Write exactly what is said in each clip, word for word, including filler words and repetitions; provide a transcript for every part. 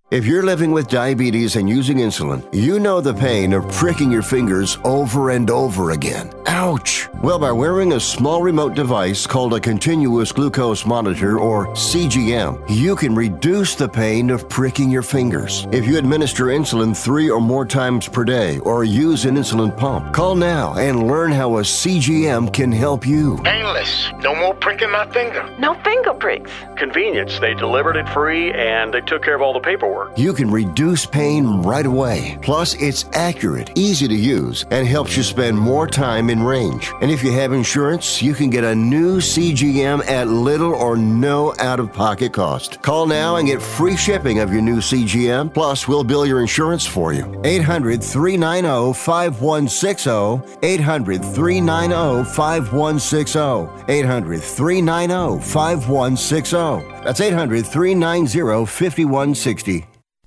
If you're living with diabetes and using insulin, you know the pain of pricking your fingers over and over again. Ouch! Well, by wearing a small remote device called a continuous glucose monitor, or C G M, you can reduce the pain of pricking your fingers. If you administer insulin three or more times per day or use an insulin pump, call now and learn how a C G M can help you. Painless. No more pricking my finger. No finger pricks. Convenience. They delivered it free and they took care of all the paperwork. You can reduce pain right away. Plus, it's accurate, easy to use, and helps you spend more time in range. And if you have insurance, you can get a new C G M at little or no out-of-pocket cost. Call now and get free shipping of your new C G M. Plus, we'll bill your insurance for you. eight hundred, three nine zero, five one six zero. eight hundred, three nine zero, five one six zero. eight hundred, three nine zero, five one six zero. That's eight hundred, three nine zero, five one six zero.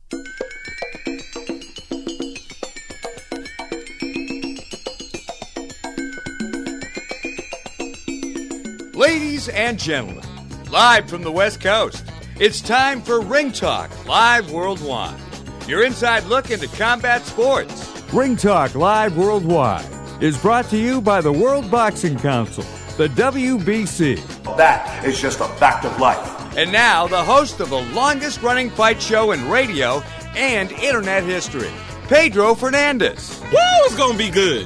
Ladies and gentlemen, live from the West Coast, it's time for Ring Talk Live Worldwide. Your inside look into combat sports. Ring Talk Live Worldwide is brought to you by the World Boxing Council, the W B C. That is just a fact of life. And now, the host of the longest-running fight show in radio and internet history, Pedro Fernandez. Woo, it's gonna be good.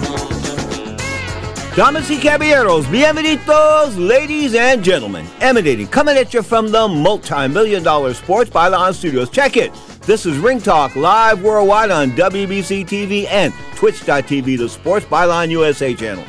Damas y caballeros, bienvenidos, ladies and gentlemen. Emanating, coming at you from the multi-million dollar Sports Byline Studios. Check it. This is Ring Talk Live Worldwide on W B C T V and Twitch dot T V, the Sports Byline U S A channel.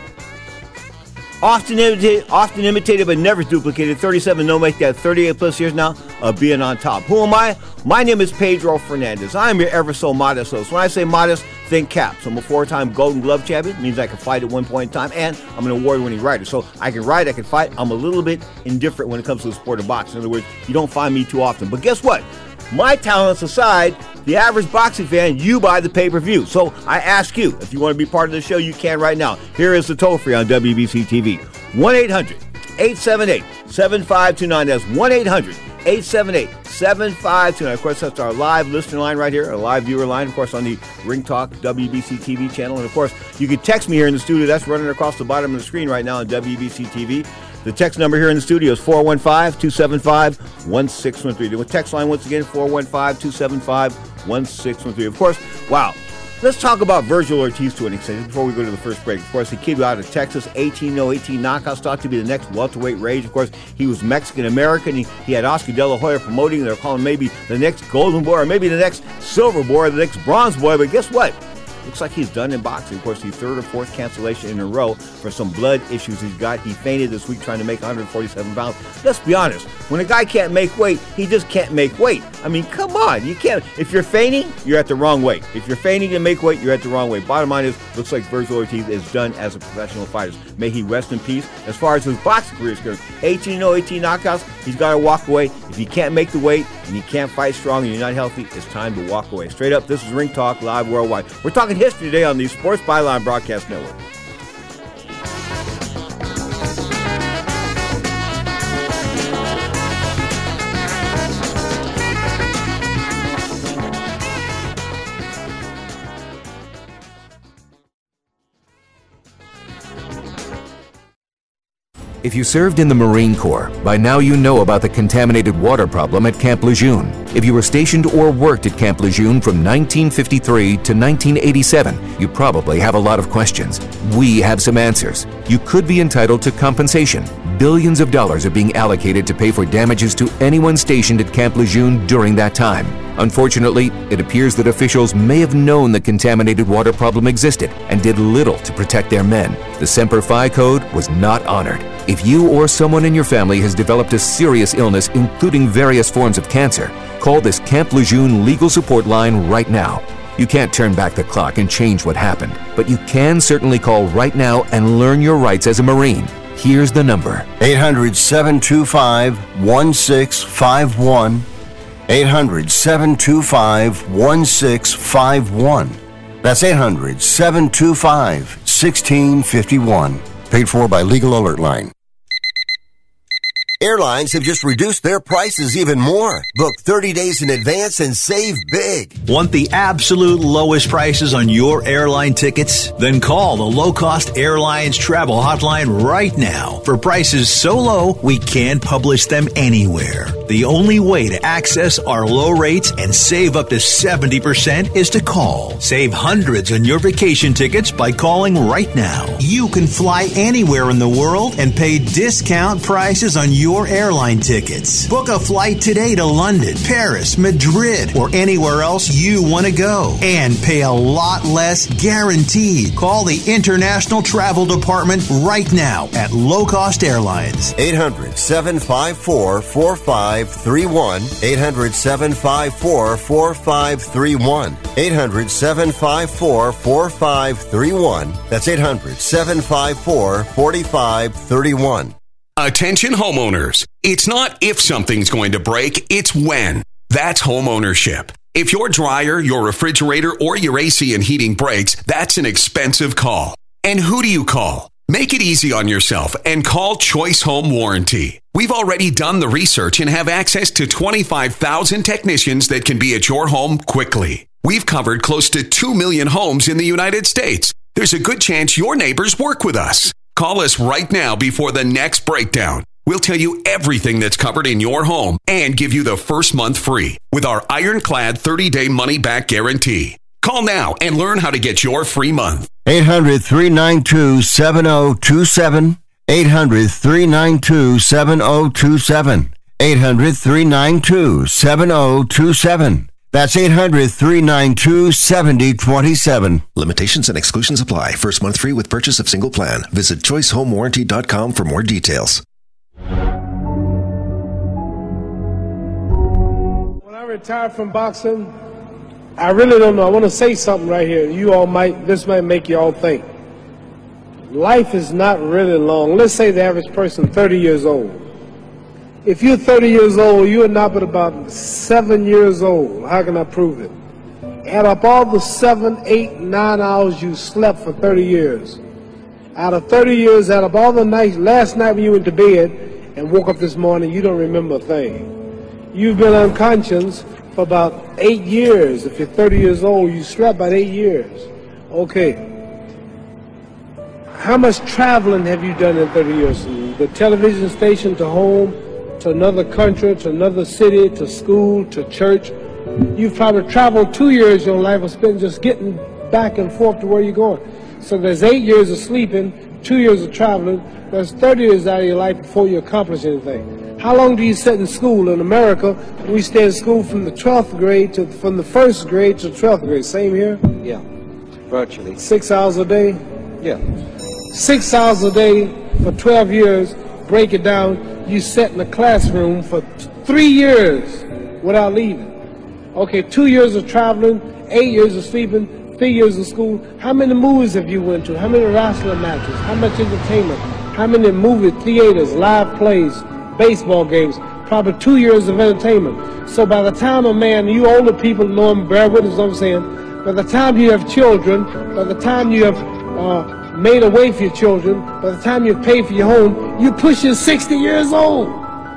Often imitated, often imitated but never duplicated. thirty-seven, no make that thirty-eight plus years now of being on top. Who am I? My name is Pedro Fernandez. I am your ever so modest host. When I say modest, think caps. I'm a four-time Golden Glove champion. It means I can fight at one point in time, and I'm an award-winning writer. So I can write, I can fight. I'm a little bit indifferent when it comes to the sport of boxing. In other words, you don't find me too often. But guess what? My talents aside, the average boxing fan, you buy the pay-per-view. So I ask you, if you want to be part of the show, you can right now. Here is the toll-free on W B C T V. one eight hundred, eight seven eight, seven five two nine. That's one eight hundred, eight seven eight, seven five two nine. Of course, that's our live listener line right here, our live viewer line, of course, on the Ring Talk W B C T V channel. And, of course, you can text me here in the studio. That's running across the bottom of the screen right now on W B C T V. The text number here in the studio is four one five, two seven five, one six one three. The text line, once again, four one five, two seven five, one six one three. Of course, wow. Let's talk about Virgil Ortiz to an extent before we go to the first break. Of course, the kid out of Texas, eighteen oh eighteen knockouts, thought to be the next welterweight Rage. Of course, he was Mexican-American. He, he had Oscar De La Hoya promoting. They're calling maybe the next Golden Boy or maybe the next Silver Boy or the next Bronze Boy. But guess what? Looks like he's done in boxing. Of course, the third or fourth cancellation in a row for some blood issues he's got. He fainted this week trying to make one forty-seven pounds. Let's be honest. When a guy can't make weight, he just can't make weight. I mean, come on. You can't. If you're feigning, you're at the wrong weight. If you're feigning to make weight, you're at the wrong weight. Bottom line is, looks like Virgil Ortiz is done as a professional fighter. May he rest in peace. As far as his boxing career is concerned, eighteen oh eighteen knockouts, he's got to walk away. If you can't make the weight and you can't fight strong and you're not healthy, it's time to walk away. Straight up, this is Ring Talk Live Worldwide. We're talking history today on the Sports Byline Broadcast Network. If you served in the Marine Corps, by now you know about the contaminated water problem at Camp Lejeune. If you were stationed or worked at Camp Lejeune from nineteen fifty-three to nineteen eighty-seven, you probably have a lot of questions. We have some answers. You could be entitled to compensation. Billions of dollars are being allocated to pay for damages to anyone stationed at Camp Lejeune during that time. Unfortunately, it appears that officials may have known the contaminated water problem existed and did little to protect their men. The Semper Fi Code was not honored. If you or someone in your family has developed a serious illness, including various forms of cancer, call this Camp Lejeune legal support line right now. You can't turn back the clock and change what happened, but you can certainly call right now and learn your rights as a Marine. Here's the number. eight hundred, seven two five, one six five one. eight hundred, seven two five, one six five one. That's eight hundred, seven two five, one six five one. Paid for by Legal Alert Line. Airlines have just reduced their prices even more. Book thirty days in advance and save big. Want the absolute lowest prices on your airline tickets? Then call the Low Cost Airlines Travel Hotline right now for prices so low we can't publish them anywhere. The only way to access our low rates and save up to seventy percent is to call. Save hundreds on your vacation tickets by calling right now. You can fly anywhere in the world and pay discount prices on your airline tickets. Book a flight today to London, Paris, Madrid, or anywhere else you want to go and pay a lot less guaranteed. Call the International Travel Department right now at Low Cost Airlines. eight hundred, seven five four, four five three one. eight hundred, seven five four, four five three one. eight hundred, seven five four, four five three one. That's eight hundred, seven five four, four five three one. Attention homeowners. It's not if something's going to break, it's when. That's homeownership. If your dryer, your refrigerator, or your A C and heating breaks, that's an expensive call. And who do you call? Make it easy on yourself and call Choice Home Warranty. We've already done the research and have access to twenty-five thousand technicians that can be at your home quickly. We've covered close to two million homes in the United States. There's a good chance your neighbors work with us. Call us right now before the next breakdown. We'll tell you everything that's covered in your home and give you the first month free with our ironclad thirty-day money-back guarantee. Call now and learn how to get your free month. eight hundred, three nine two, seven zero two seven. eight hundred, three nine two, seven zero two seven. eight hundred, three nine two, seven zero two seven. That's eight hundred, three nine two, seven zero two seven. Limitations and exclusions apply. First month free with purchase of single plan. Visit choice home warranty dot com for more details. When I retired from boxing, I really don't know. I want to say something right here. You all might, this might make you all think. Life is not really long. Let's say the average person thirty years old. If you're thirty years old, you are not but about seven years old. How can I prove it? Add up all the seven, eight, nine hours you slept for thirty years. Out of thirty years, add up all the nights, last night when you went to bed and woke up this morning, you don't remember a thing. You've been unconscious for about eight years. If you're thirty years old, you slept about eight years. Okay. How much traveling have you done in thirty years? From the television station to home, to another country, to another city, to school, to church. You've probably traveled two years of your life or spent just getting back and forth to where you're going. So there's eight years of sleeping, two years of traveling. There's thirty years out of your life before you accomplish anything. How long do you sit in school? In America, we stay in school from the twelfth grade to from the first grade to twelfth grade. Same here? Yeah, virtually. Six hours a day? Yeah. Six hours a day for twelve years. Break it down. You sat in the classroom for t- three years without leaving. Okay, two years of traveling, eight years of sleeping, three years of school. How many movies have you went to? How many wrestling matches? How much entertainment? How many movie theaters, live plays, baseball games? Probably two years of entertainment. So by the time a man, you older people know him, bear with us what I'm saying, by the time you have children, by the time you have uh, made a way for your children, by the time you pay for your home, you push your sixty years old.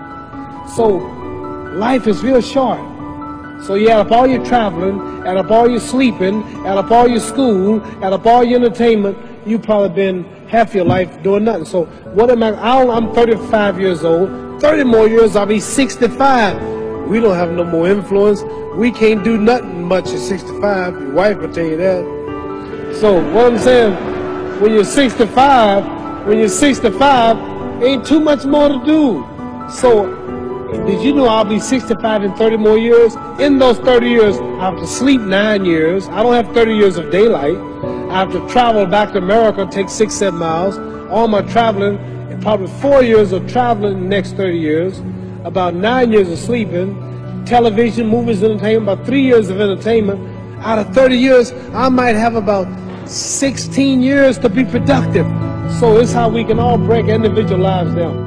So life is real short. So you add up all your traveling, add up all your sleeping, add up all your school, add up all your entertainment, you've probably been half your life doing nothing. So what am I, I'm thirty-five years old, thirty more years I'll be sixty-five. We don't have no more influence. We can't do nothing much at sixty-five. Your wife will tell you that. So what I'm saying, when you're sixty-five, when you're sixty-five, ain't too much more to do. So, did you know I'll be sixty-five in thirty more years? In those thirty years, I have to sleep nine years. I don't have thirty years of daylight. I have to travel back to America, take six, seven miles. All my traveling, and probably four years of traveling in the next thirty years. About nine years of sleeping. Television, movies, entertainment, about three years of entertainment. Out of thirty years, I might have about sixteen years to be productive. So it's how we can all break individual lives down.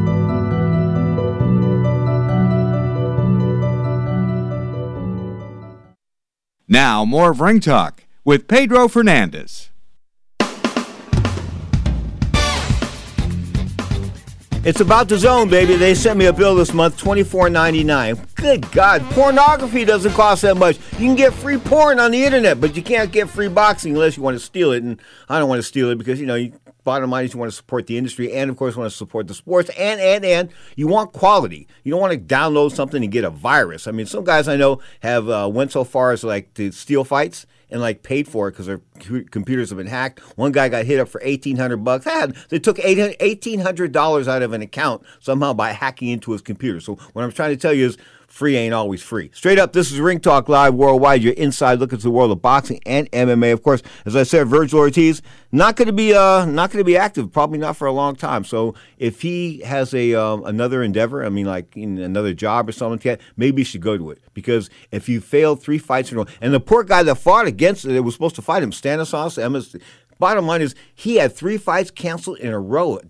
Now, more of Ring Talk with Pedro Fernandez. It's about the zone, baby. They sent me a bill this month, twenty-four ninety-nine. Good God, pornography doesn't cost that much. You can get free porn on the internet, but you can't get free boxing unless you want to steal it. And I don't want to steal it because, you know, you, bottom line is you want to support the industry and, of course, want to support the sports. And, and, and you want quality. You don't want to download something and get a virus. I mean, some guys I know have uh, went so far as, like, to steal fights and like paid for it because their computers have been hacked. One guy got hit up for eighteen hundred bucks. They took eighteen hundred dollars out of an account somehow by hacking into his computer. So what I'm trying to tell you is free ain't always free. Straight up, this is Ring Talk Live Worldwide, your inside look into the world of boxing and M M A. Of course, as I said, Virgil Ortiz not going to be uh not going to be active, probably not for a long time. So if he has a um, another endeavor, I mean, like in another job or something like that, maybe he should go to it because if you failed three fights in a row, and the poor guy that fought against it, that was supposed to fight him, Stanislaus Emmis. Bottom line is he had three fights canceled in a row,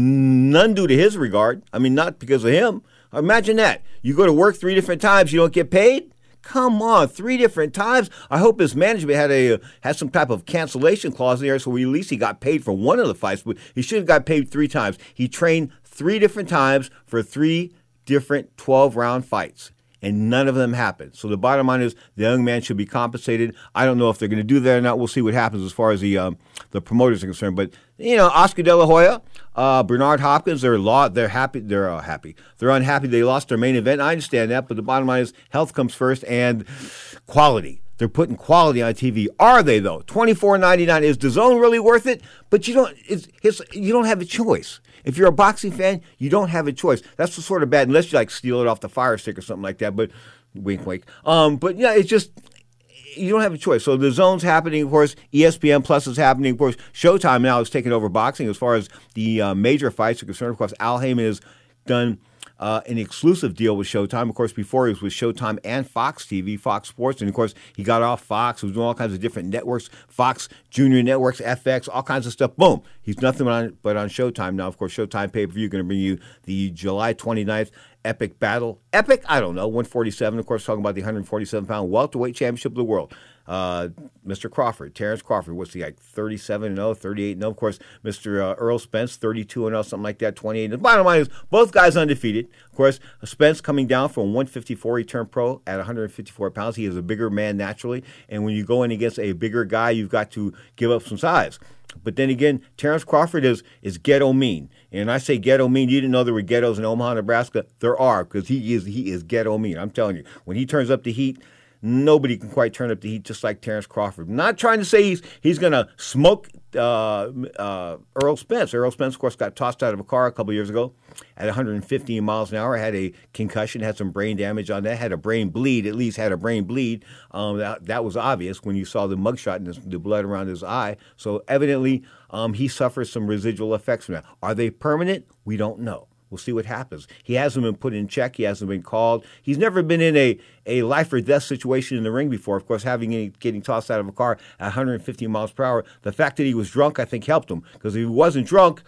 none due to his regard. I mean, not because of him. Imagine that. You go to work three different times, you don't get paid? Come on, three different times. I hope his management had a had some type of cancellation clause there, so at least he got paid for one of the fights. But he should have got paid three times. He trained three different times for three different twelve-round fights, and none of them happened. So the bottom line is the young man should be compensated. I don't know if they're going to do that or not. We'll see what happens as far as the um, the promoters are concerned. But you know, Oscar De La Hoya, uh, Bernard Hopkins, they're law. They're happy. They're uh, happy. They're unhappy. They lost their main event. I understand that, but the bottom line is health comes first and quality. They're putting quality on T V. Are they though? twenty-four ninety-nine. Is the zone really worth it? But you don't. It's, it's you don't have a choice. If you're a boxing fan, you don't have a choice. That's the sort of bad, unless you like steal it off the Fire Stick or something like that. But wink, wink. Um, but yeah, it's just you don't have a choice. So the zone's happening, of course. E S P N Plus is happening, of course. Showtime now is taking over boxing as far as the uh, major fights are concerned. Of course, Al Heyman has done Uh, an exclusive deal with Showtime. Of course, before he was with Showtime and Fox T V, Fox Sports, and of course, he got off Fox. He was doing all kinds of different networks, Fox Junior Networks, F X, all kinds of stuff. Boom. He's nothing but on, but on Showtime now. Of course, Showtime pay-per-view going to bring you the July twenty-ninth Epic Battle. Epic? I don't know. one forty-seven, of course, talking about the one forty-seven pound welterweight championship of the world. Uh, Mister Crawford, Terrence Crawford, what's he like, thirty-seven and oh, thirty-eight and oh. Of course, Mister Uh, Earl Spence, thirty-two and oh, something like that, twenty-eight. And the bottom line is both guys undefeated. Of course, Spence coming down from one fifty-four. He turned pro at one fifty-four pounds. He is a bigger man naturally. And when you go in against a bigger guy, you've got to give up some size. But then again, Terrence Crawford is is ghetto mean. And I say ghetto mean, you didn't know there were ghettos in Omaha, Nebraska. There are, because he is he is ghetto mean. I'm telling you, when he turns up the heat, nobody can quite turn up the heat just like Terrence Crawford. I'm not trying to say he's he's going to smoke uh, uh, Earl Spence. Earl Spence, of course, got tossed out of a car a couple years ago at one fifteen miles an hour, had a concussion, had some brain damage on that, had a brain bleed, at least had a brain bleed. Um, that, that was obvious when you saw the mugshot and the, the blood around his eye. So evidently um, he suffers some residual effects from that. Are they permanent? We don't know. We'll see what happens. He hasn't been put in check. He hasn't been called. He's never been in a, a life or death situation in the ring before. Of course, having any, getting tossed out of a car at one fifty miles per hour, the fact that he was drunk, I think, helped him. Because if he wasn't drunk,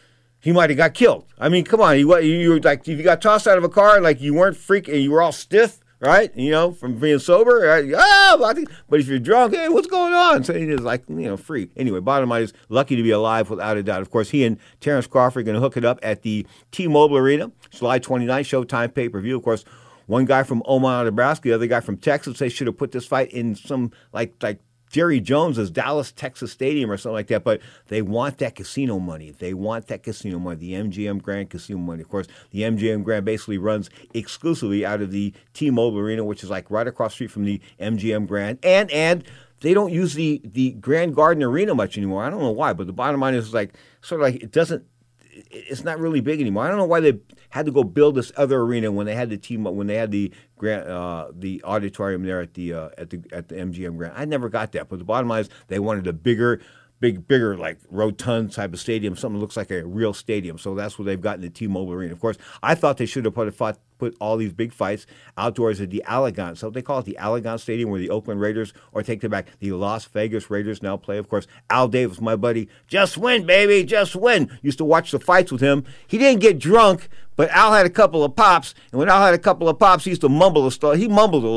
he might have got killed. I mean, come on. You, you were like, if you got tossed out of a car, like you weren't freaking, you were all stiff, right? You know, from being sober. Right? Ah, but if you're drunk, hey, what's going on? So he's like, you know, free. Anyway, bottom line is lucky to be alive without a doubt. Of course, he and Terrence Crawford are going to hook it up at the T-Mobile Arena, July twenty-ninth, Showtime pay-per-view. Of course, one guy from Omaha, Nebraska, the other guy from Texas. They should have put this fight in some, like, like, Jerry Jones's Dallas, Texas Stadium or something like that, but they want that casino money. They want that casino money, the M G M Grand casino money. Of course, the M G M Grand basically runs exclusively out of the T-Mobile Arena, which is like right across the street from the M G M Grand. And and they don't use the, the Grand Garden Arena much anymore. I don't know why, but the bottom line is like sort of like it doesn't, it's not really big anymore. I don't know why they had to go build this other arena when they had the team when they had the grand uh, the auditorium there at the uh, at the at the M G M Grand. I never got that, but the bottom line is they wanted a bigger, big, bigger like rotund type of stadium, something that looks like a real stadium. So that's what they've got in the T-Mobile Arena. Of course, I thought they should have put a fought, put all these big fights outdoors at the Allegan. So they call it the Allegan Stadium, where the Oakland Raiders, or take it back, the Las Vegas Raiders now play. Of course, Al Davis, my buddy, just win, baby, just win. Used to watch the fights with him. He didn't get drunk, but Al had a couple of pops, and when Al had a couple of pops, he used to mumble a stuff. He mumbled a lot.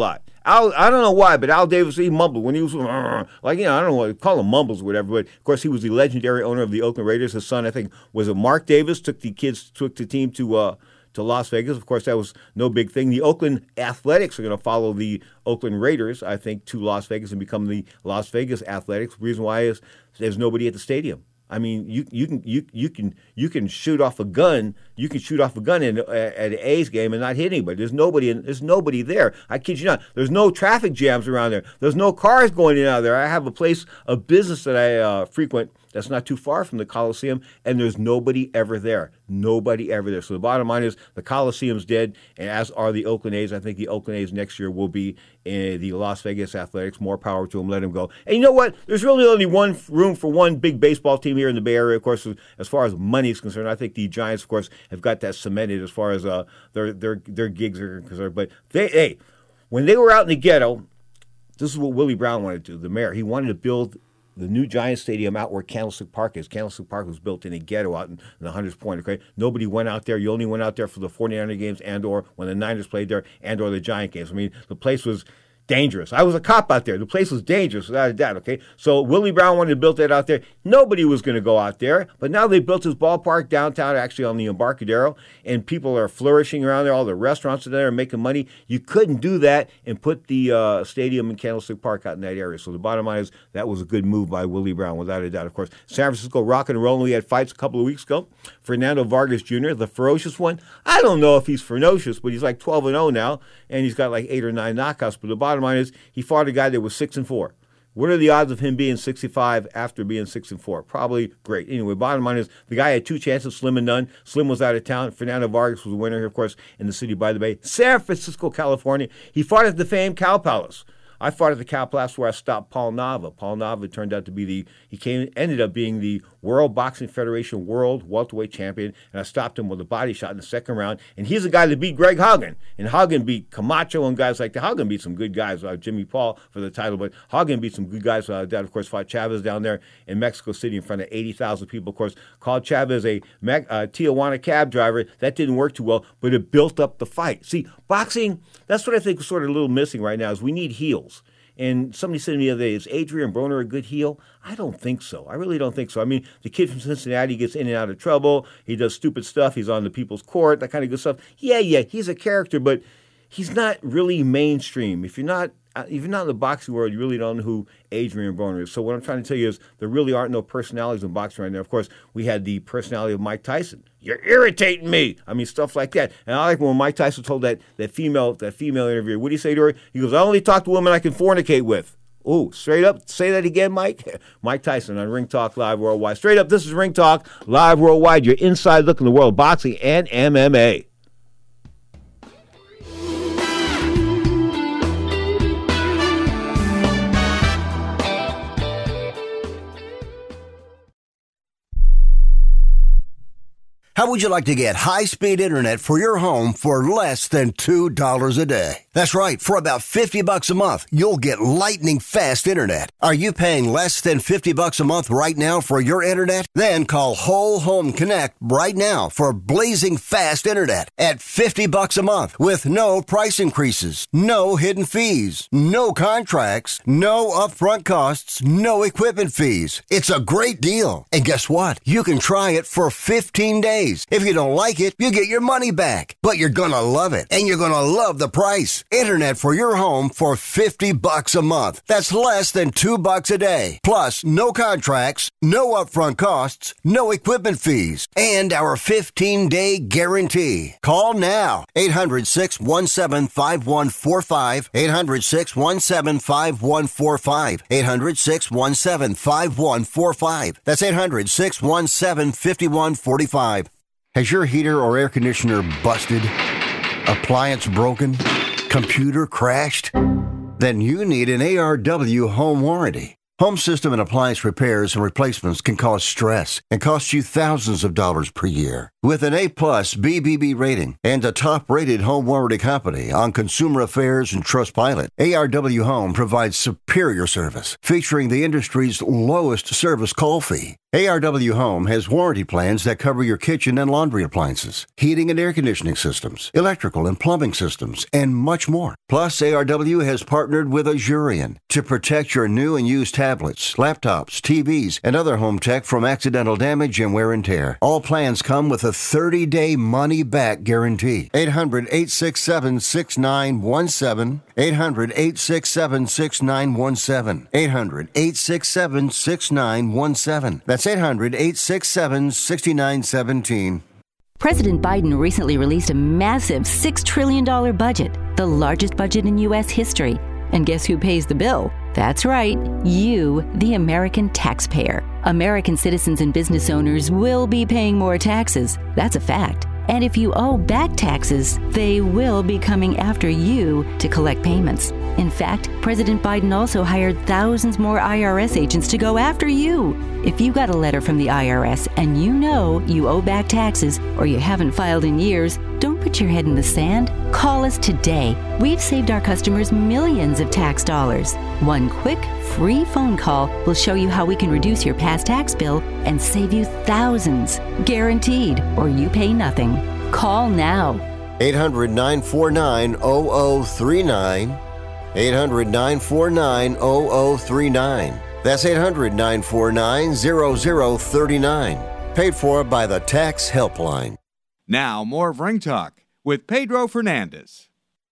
Al, I don't know why, but Al Davis, he mumbled when he was, like, you know, I don't know what, call him mumbles or whatever, but of course he was the legendary owner of the Oakland Raiders. His son, I think, was it Mark Davis, took the kids, took the team to uh, to Las Vegas. Of course, that was no big thing. The Oakland Athletics are going to follow the Oakland Raiders, I think, to Las Vegas and become the Las Vegas Athletics. The reason why is there's nobody at the stadium. I mean, you you can you you can you can shoot off a gun. You can shoot off a gun in, uh, at an A's game and not hit anybody. There's nobody. In, there's nobody there. I kid you not. There's no traffic jams around there. There's no cars going in and out of there. I have a place, a business that I uh, frequent that's not too far from the Coliseum, and there's nobody ever there. Nobody ever there. So the bottom line is the Coliseum's dead, and as are the Oakland A's. I think the Oakland A's next year will be in the Las Vegas Athletics. More power to them. Let them go. And you know what? There's really only one room for one big baseball team here in the Bay Area. Of course, as far as money is concerned, I think the Giants, of course, have got that cemented as far as uh, their their their gigs are concerned. But they, hey, when they were out in the ghetto, this is what Willie Brown wanted to do. The mayor, he wanted to build the new Giant Stadium out where Candlestick Park is. Candlestick Park was built in a ghetto out in, in the Hunters Point, okay? Nobody went out there. You only went out there for the forty-niner games and or when the Niners played there and or the Giant games. I mean, the place was dangerous. I was a cop out there. The place was dangerous, without a doubt, okay? So Willie Brown wanted to build that out there. Nobody was going to go out there, but now they built his ballpark downtown, actually on the Embarcadero, and people are flourishing around there. All the restaurants are there and making money. You couldn't do that and put the uh, stadium in Candlestick Park out in that area. So the bottom line is that was a good move by Willie Brown, without a doubt. Of course, San Francisco rock and rolling. We had fights a couple of weeks ago. Fernando Vargas Junior, the ferocious one. I don't know if he's ferocious, but he's like twelve and oh now, and he's got like eight or nine knockouts. But the bottom line is he fought a guy that was six and four. What are the odds of him being sixty-five after being six and four? Probably great. Anyway, bottom line is the guy had two chances, Slim and none. Slim was out of town. Fernando Vargas was the winner here, of course, in the city by the bay, San Francisco, California. He fought at the famed Cow Palace. I fought at the Cow Palace where I stopped Paul Nava. Paul Nava turned out to be the, he came, ended up being the World Boxing Federation World Welterweight Champion, and I stopped him with a body shot in the second round. And he's the guy that beat Greg Hagen. And Hagen beat Camacho and guys like that. Hagen beat some good guys, uh, Jimmy Paul for the title, but Hagen beat some good guys. Uh, that, of course, fought Chavez down there in Mexico City in front of eighty thousand people. Of course, called Chavez a uh, Tijuana cab driver. That didn't work too well, but it built up the fight. See, boxing, that's what I think is sort of a little missing right now is we need heels. And somebody said to me the other day, is Adrian Broner a good heel? I don't think so. I really don't think so. I mean, the kid from Cincinnati gets in and out of trouble. He does stupid stuff. He's on the People's Court, that kind of good stuff. Yeah, yeah, he's a character, but he's not really mainstream. If you're not if you're not in the boxing world, you really don't know who Adrian Broner is. So what I'm trying to tell you is there really aren't no personalities in boxing right now. Of course, we had the personality of Mike Tyson. You're irritating me. I mean, stuff like that. And I like when Mike Tyson told that that female that female interviewer, what did he say to her? He goes, I only talk to women I can fornicate with. Oh, straight up, say that again, Mike. Mike Tyson on Ring Talk Live Worldwide. Straight up, this is Ring Talk Live Worldwide, your inside look in the world of boxing and M M A. How would you like to get high-speed internet for your home for less than two dollars a day? That's right. For about fifty bucks a month, you'll get lightning-fast internet. Are you paying less than fifty bucks a month right now for your internet? Then call Whole Home Connect right now for blazing fast internet at fifty bucks a month with no price increases, no hidden fees, no contracts, no upfront costs, no equipment fees. It's a great deal. And guess what? You can try it for fifteen days. If you don't like it, you get your money back. But you're gonna love it, and you're gonna love the price. Internet for your home for fifty bucks a month. That's less than two bucks a day. Plus, no contracts, no upfront costs, no equipment fees, and our fifteen-day guarantee. Call now. eight hundred, six one seven, five one four five. eight hundred, six one seven, five one four five. eight hundred, six one seven, five one four five. That's eight hundred, six one seven, five one four five. Has your heater or air conditioner busted? Appliance broken? Computer crashed? Then you need an A R W home warranty. Home system and appliance repairs and replacements can cause stress and cost you thousands of dollars per year. With an A-plus B B B rating and a top-rated home warranty company on Consumer Affairs and Trustpilot, A R W Home provides superior service featuring the industry's lowest service call fee. A R W Home has warranty plans that cover your kitchen and laundry appliances, heating and air conditioning systems, electrical and plumbing systems, and much more. Plus, A R W has partnered with Azurion to protect your new and used tablets, laptops, T Vs, and other home tech from accidental damage and wear and tear. All plans come with a thirty-day money-back guarantee. eight hundred, eight six seven, six nine one seven. eight hundred, eight six seven, six nine one seven. eight hundred, eight six seven, six nine one seven. That's eight hundred, eight six seven, six nine one seven. President Biden recently released a massive six trillion dollars budget, the largest budget in U S history. And guess who pays the bill? That's right, you, the American taxpayer. American citizens and business owners will be paying more taxes. That's a fact. And if you owe back taxes, they will be coming after you to collect payments. In fact, President Biden also hired thousands more I R S agents to go after you. If you got a letter from the I R S and you know you owe back taxes or you haven't filed in years, don't put your head in the sand. Call us today. We've saved our customers millions of tax dollars. One quick, free phone call will show you how we can reduce your past tax bill and save you thousands. Guaranteed, or you pay nothing. Call now. eight hundred, nine four nine, zero zero three nine. eight hundred, nine four nine, zero zero three nine. That's eight hundred, nine four nine, zero zero three nine. Paid for by the Tax Helpline. Now, more of Ring Talk with Pedro Fernandez.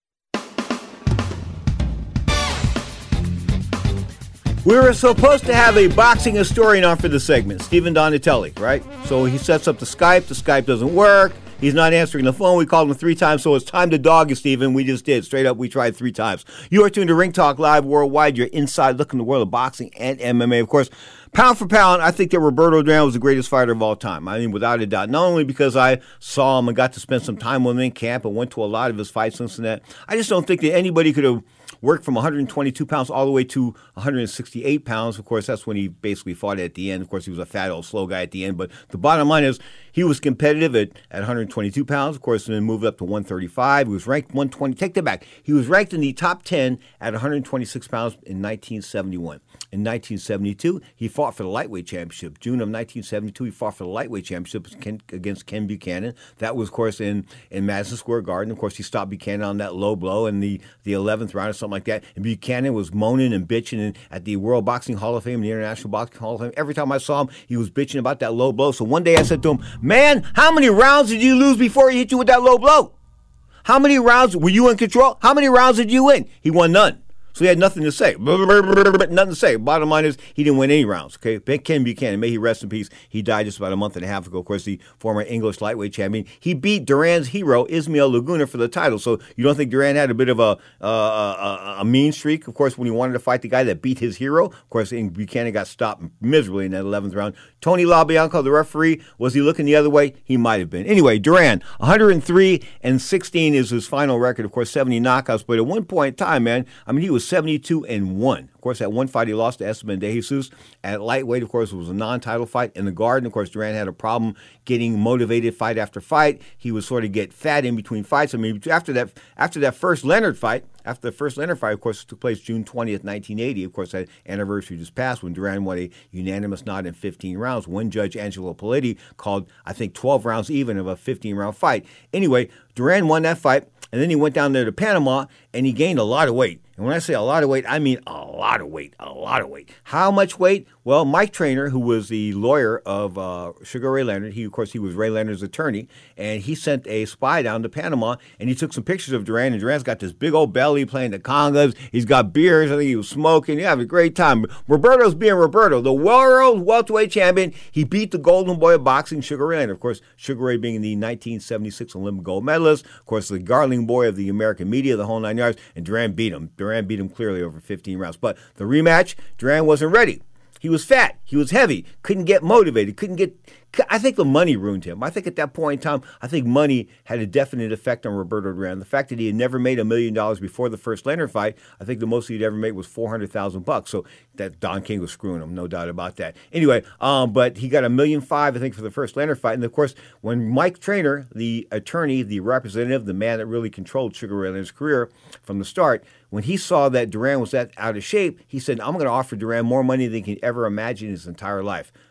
We were supposed to have a boxing historian on for the segment, Stephen Donatelli, right? So he sets up the Skype. The Skype doesn't work. He's not answering the phone. We called him three times, so it's time to dog you, Stephen. We just did. Straight up, we tried three times. You are tuned to Ring Talk Live Worldwide. You're inside looking at the world of boxing and M M A. Of course, pound for pound, I think that Roberto Duran was the greatest fighter of all time. I mean, without a doubt. Not only because I saw him and got to spend some time with him in camp and went to a lot of his fights and that. I just don't think that anybody could have worked from one hundred twenty-two pounds all the way to one hundred sixty-eight pounds. Of course, that's when he basically fought at the end. Of course, he was a fat old slow guy at the end. But the bottom line is he was competitive at, at one hundred twenty-two pounds, of course, and then moved up to one thirty-five. He was ranked one twenty. Take that back. He was ranked in the top ten at one hundred twenty-six pounds in nineteen seventy-one. In nineteen seventy-two, he fought for the lightweight championship. June of nineteen seventy-two, he fought for the lightweight championship against Ken Buchanan. That was, of course, in, in Madison Square Garden. Of course, he stopped Buchanan on that low blow in the, the eleventh round or something like that. And Buchanan was moaning and bitching at the World Boxing Hall of Fame and the International Boxing Hall of Fame. Every time I saw him, he was bitching about that low blow. So one day I said to him, man, how many rounds did you lose before he hit you with that low blow? How many rounds were you in control? How many rounds did you win? He won none. So he had nothing to say. Nothing to say. Bottom line is he didn't win any rounds. Okay, Ken Buchanan, may he rest in peace. He died just about a month and a half ago. Of course, the former English lightweight champion. He beat Duran's hero, Ismael Laguna, for the title. So you don't think Duran had a bit of a uh, a, a mean streak? Of course, when he wanted to fight the guy that beat his hero, of course, Buchanan got stopped miserably in that eleventh round. Tony LaBianca, the referee, was he looking the other way? He might have been. Anyway, Duran, one hundred three and sixteen is his final record. Of course, seventy knockouts. But at one point in time, man, I mean, he was seventy-two and one. Of course, that one fight he lost to Esteban de Jesus. At lightweight, of course, it was a non-title fight. In the Garden, of course, Duran had a problem getting motivated fight after fight. He would sort of get fat in between fights. I mean, after that, after that first Leonard fight, after the first Leonard fight, of course, took place June twentieth, nineteen eighty. Of course, that anniversary just passed when Duran won a unanimous nod in fifteen rounds. One judge, Angelo Paletti, called, I think, twelve rounds even of a fifteen-round fight. Anyway, Duran won that fight, and then he went down there to Panama, and he gained a lot of weight. And when I say a lot of weight, I mean a lot of weight, a lot of weight. How much weight? Well, Mike Traynor, who was the lawyer of uh, Sugar Ray Leonard, he, of course, he was Ray Leonard's attorney, and he sent a spy down to Panama, and he took some pictures of Duran, and Duran's got this big old belly playing the congas. He's got beers. I think he was smoking. He had a great time. Roberto's being Roberto, the world welterweight champion. He beat the golden boy of boxing, Sugar Ray Leonard. Of course, Sugar Ray being the nineteen seventy-six Olympic gold medalist. Of course, the Garling boy of the American media, the whole nine yards, and Duran beat him. Duran beat him clearly over fifteen rounds. But the rematch, Duran wasn't ready. He was fat. He was heavy. Couldn't get motivated. Couldn't get... I think the money ruined him. I think at that point in time, I think money had a definite effect on Roberto Duran. The fact that he had never made a million dollars before the first Leonard fight, I think the most he'd ever made was four hundred thousand bucks. So that Don King was screwing him, no doubt about that. Anyway, um, but he got a million five, I think, for the first Leonard fight. And of course, when Mike Traynor, the attorney, the representative, the man that really controlled Sugar Ray Leonard's career from the start, when he saw that Duran was that out of shape, he said, I'm going to offer Duran more money than he could ever imagine in his entire life.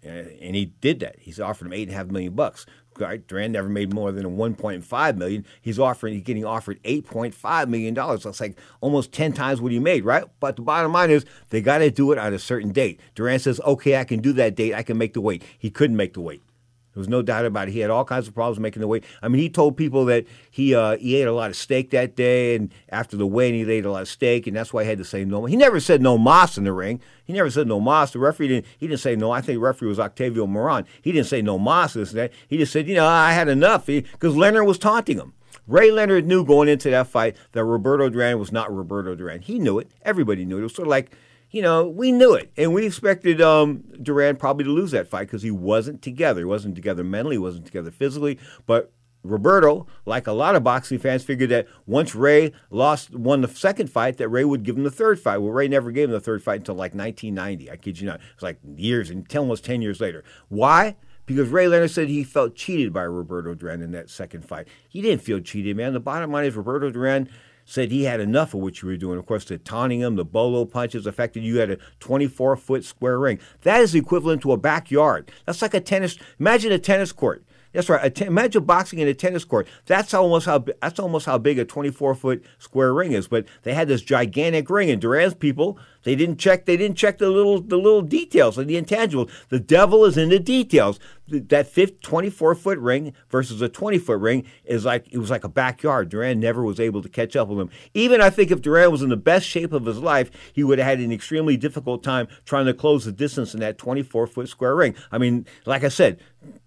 and he did that. He's offered him eight and a half million bucks. Right? Duran never made more than one point five million. He's offering, he's getting offered eight point five million dollars. That's like almost ten times what he made, right? But the bottom line is they got to do it on a certain date. Duran says, okay, I can do that date. I can make the weight. He couldn't make the weight. There was no doubt about it. He had all kinds of problems making the weight. I mean, he told people that he uh, he ate a lot of steak that day, and after the weigh-in, he ate a lot of steak, and that's why he had to say no. He never said no mas in the ring. He never said no mas. The referee didn't. He didn't say no. I think the referee was Octavio Moran. He didn't say no mas this and that. He just said, you know, I had enough because Leonard was taunting him. Ray Leonard knew going into that fight that Roberto Duran was not Roberto Duran. He knew it. Everybody knew it. It was sort of like, you know, we knew it, and we expected um, Duran probably to lose that fight because he wasn't together. He wasn't together mentally, he wasn't together physically. But Roberto, like a lot of boxing fans, figured that once Ray lost, won the second fight, that Ray would give him the third fight. Well, Ray never gave him the third fight until like nineteen ninety. I kid you not. It was like years, and almost ten years later. Why? Because Ray Leonard said he felt cheated by Roberto Duran in that second fight. He didn't feel cheated, man. The bottom line is Roberto Duran said he had enough of what you were doing. Of course, the taunting him, the bolo punches, the fact that you had a twenty-four foot square ring. That is equivalent to a backyard. That's like a tennis. Imagine a tennis court. That's right. A te- imagine boxing in a tennis court. That's almost how that's almost how big a twenty-four foot square ring is. But they had this gigantic ring, and Duran's people, they didn't check. They didn't check the little the little details and the intangibles. The devil is in the details. That fifth twenty-four foot ring versus a twenty foot ring is like it was like a backyard. Duran never was able to catch up with him. Even I think if Duran was in the best shape of his life, he would have had an extremely difficult time trying to close the distance in that twenty-four foot square ring. I mean, like I said,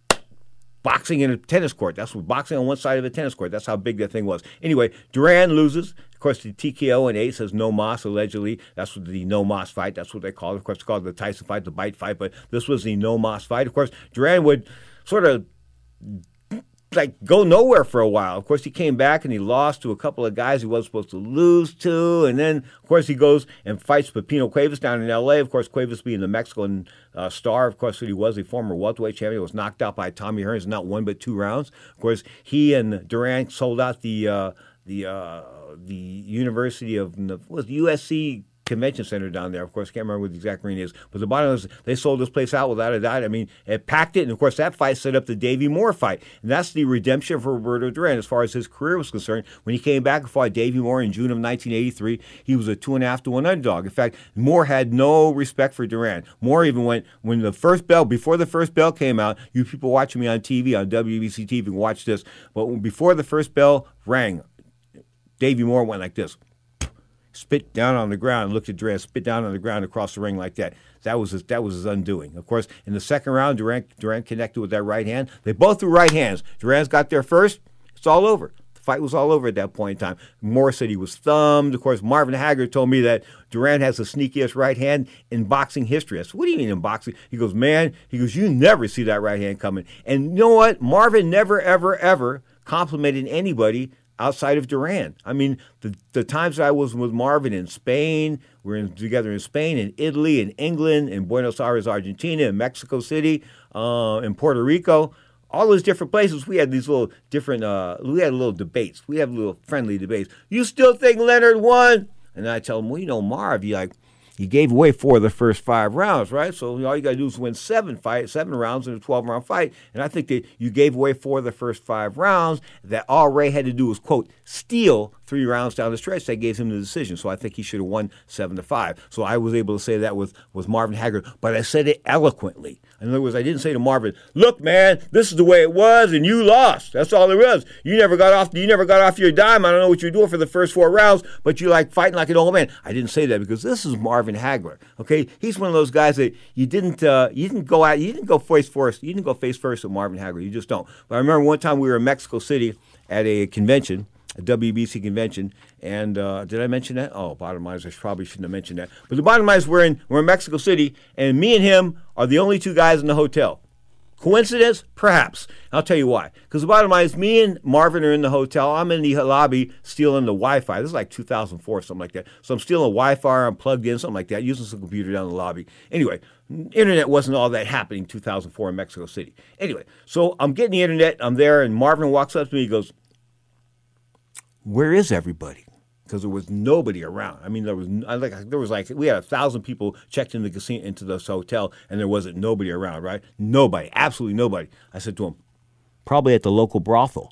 boxing in a tennis court. That's what boxing on one side of a tennis court. That's how big that thing was. Anyway, Duran loses. Of course, the T K O and eight says no mas, allegedly. That's what the no mas fight. That's what they call it. Of course, it's called the Tyson fight, the bite fight, but this was the no mas fight. Of course, Duran would sort of like go nowhere for a while. Of course, he came back and he lost to a couple of guys he wasn't supposed to lose to. And then, of course, he goes and fights Pepino Cuevas down in L A. Of course, Cuevas being the Mexican uh, star, of course, he was a former welterweight champion. Was knocked out by Tommy Hearns in not one but two rounds. Of course, he and Duran sold out the uh, the uh, the University of was the U S C Convention Center down there. Of course, can't remember what the exact arena is. But the bottom is they sold this place out without a doubt. I mean, it packed it. And, of course, that fight set up the Davey Moore fight. And that's the redemption for Roberto Duran as far as his career was concerned. When he came back and fought Davey Moore in June of nineteen eighty-three, he was a two and a half to one underdog. In fact, Moore had no respect for Duran. Moore even went, when the first bell, before the first bell came out, you people watching me on T V, on W B C T V, can watch this. But before the first bell rang, Davey Moore went like this. Spit down on the ground and looked at Duran, spit down on the ground across the ring like that. That was his, that was his undoing. Of course, in the second round, Duran, Duran connected with that right hand. They both threw right hands. Duran's got there first. It's all over. The fight was all over at that point in time. Moore said he was thumbed. Of course, Marvin Hagler told me that Duran has the sneakiest right hand in boxing history. I said, what do you mean in boxing? He goes, man, he goes, you never see that right hand coming. And you know what? Marvin never, ever, ever complimented anybody outside of Duran. I mean, the the times that I was with Marvin in Spain, we were in, together in Spain, in Italy, in England, in Buenos Aires, Argentina, in Mexico City, uh, in Puerto Rico, all those different places, we had these little different, uh, we had little debates. We had little friendly debates. You still think Leonard won? And I tell him, well, you know, Marv, you like, you gave away four of the first five rounds, right? So all you got to do is win seven fight, seven rounds in a twelve-round fight. And I think that you gave away four of the first five rounds. That all Ray had to do was, quote, steal three rounds down the stretch. That gave him the decision. So I think he should have won seven to five. So I was able to say that with, with Marvin Hagler, but I said it eloquently. In other words, I didn't say to Marvin, look, man, this is the way it was, and you lost. That's all there was. You never got off you never got off your dime. I don't know what you're doing for the first four rounds, but you like fighting like an old man. I didn't say that because this is Marvin Hagler. Okay? He's one of those guys that you didn't uh, you didn't go out, you didn't go face first. You didn't go face first with Marvin Hagler. You just don't. But I remember one time we were in Mexico City at a convention, a W B C convention, and uh, did I mention that? Oh, bottom line is I probably shouldn't have mentioned that. But the bottom line is we're in we're in Mexico City, and me and him are the only two guys in the hotel. Coincidence? Perhaps. I'll tell you why. Because the bottom line is me and Marvin are in the hotel. I'm in the lobby stealing the Wi-Fi. This is like two thousand four, something like that. So I'm stealing Wi-Fi. I'm plugged in, something like that, using some computer down in the lobby. Anyway, internet wasn't all that happening in two thousand four in Mexico City. Anyway, so I'm getting the internet. I'm there, and Marvin walks up to me. He goes, where is everybody? because there was nobody around. I mean, there was I like there was like we had a thousand people checked in the casino into this hotel, and there wasn't nobody around. Right? Nobody, absolutely nobody. I said to him, probably at the local brothel.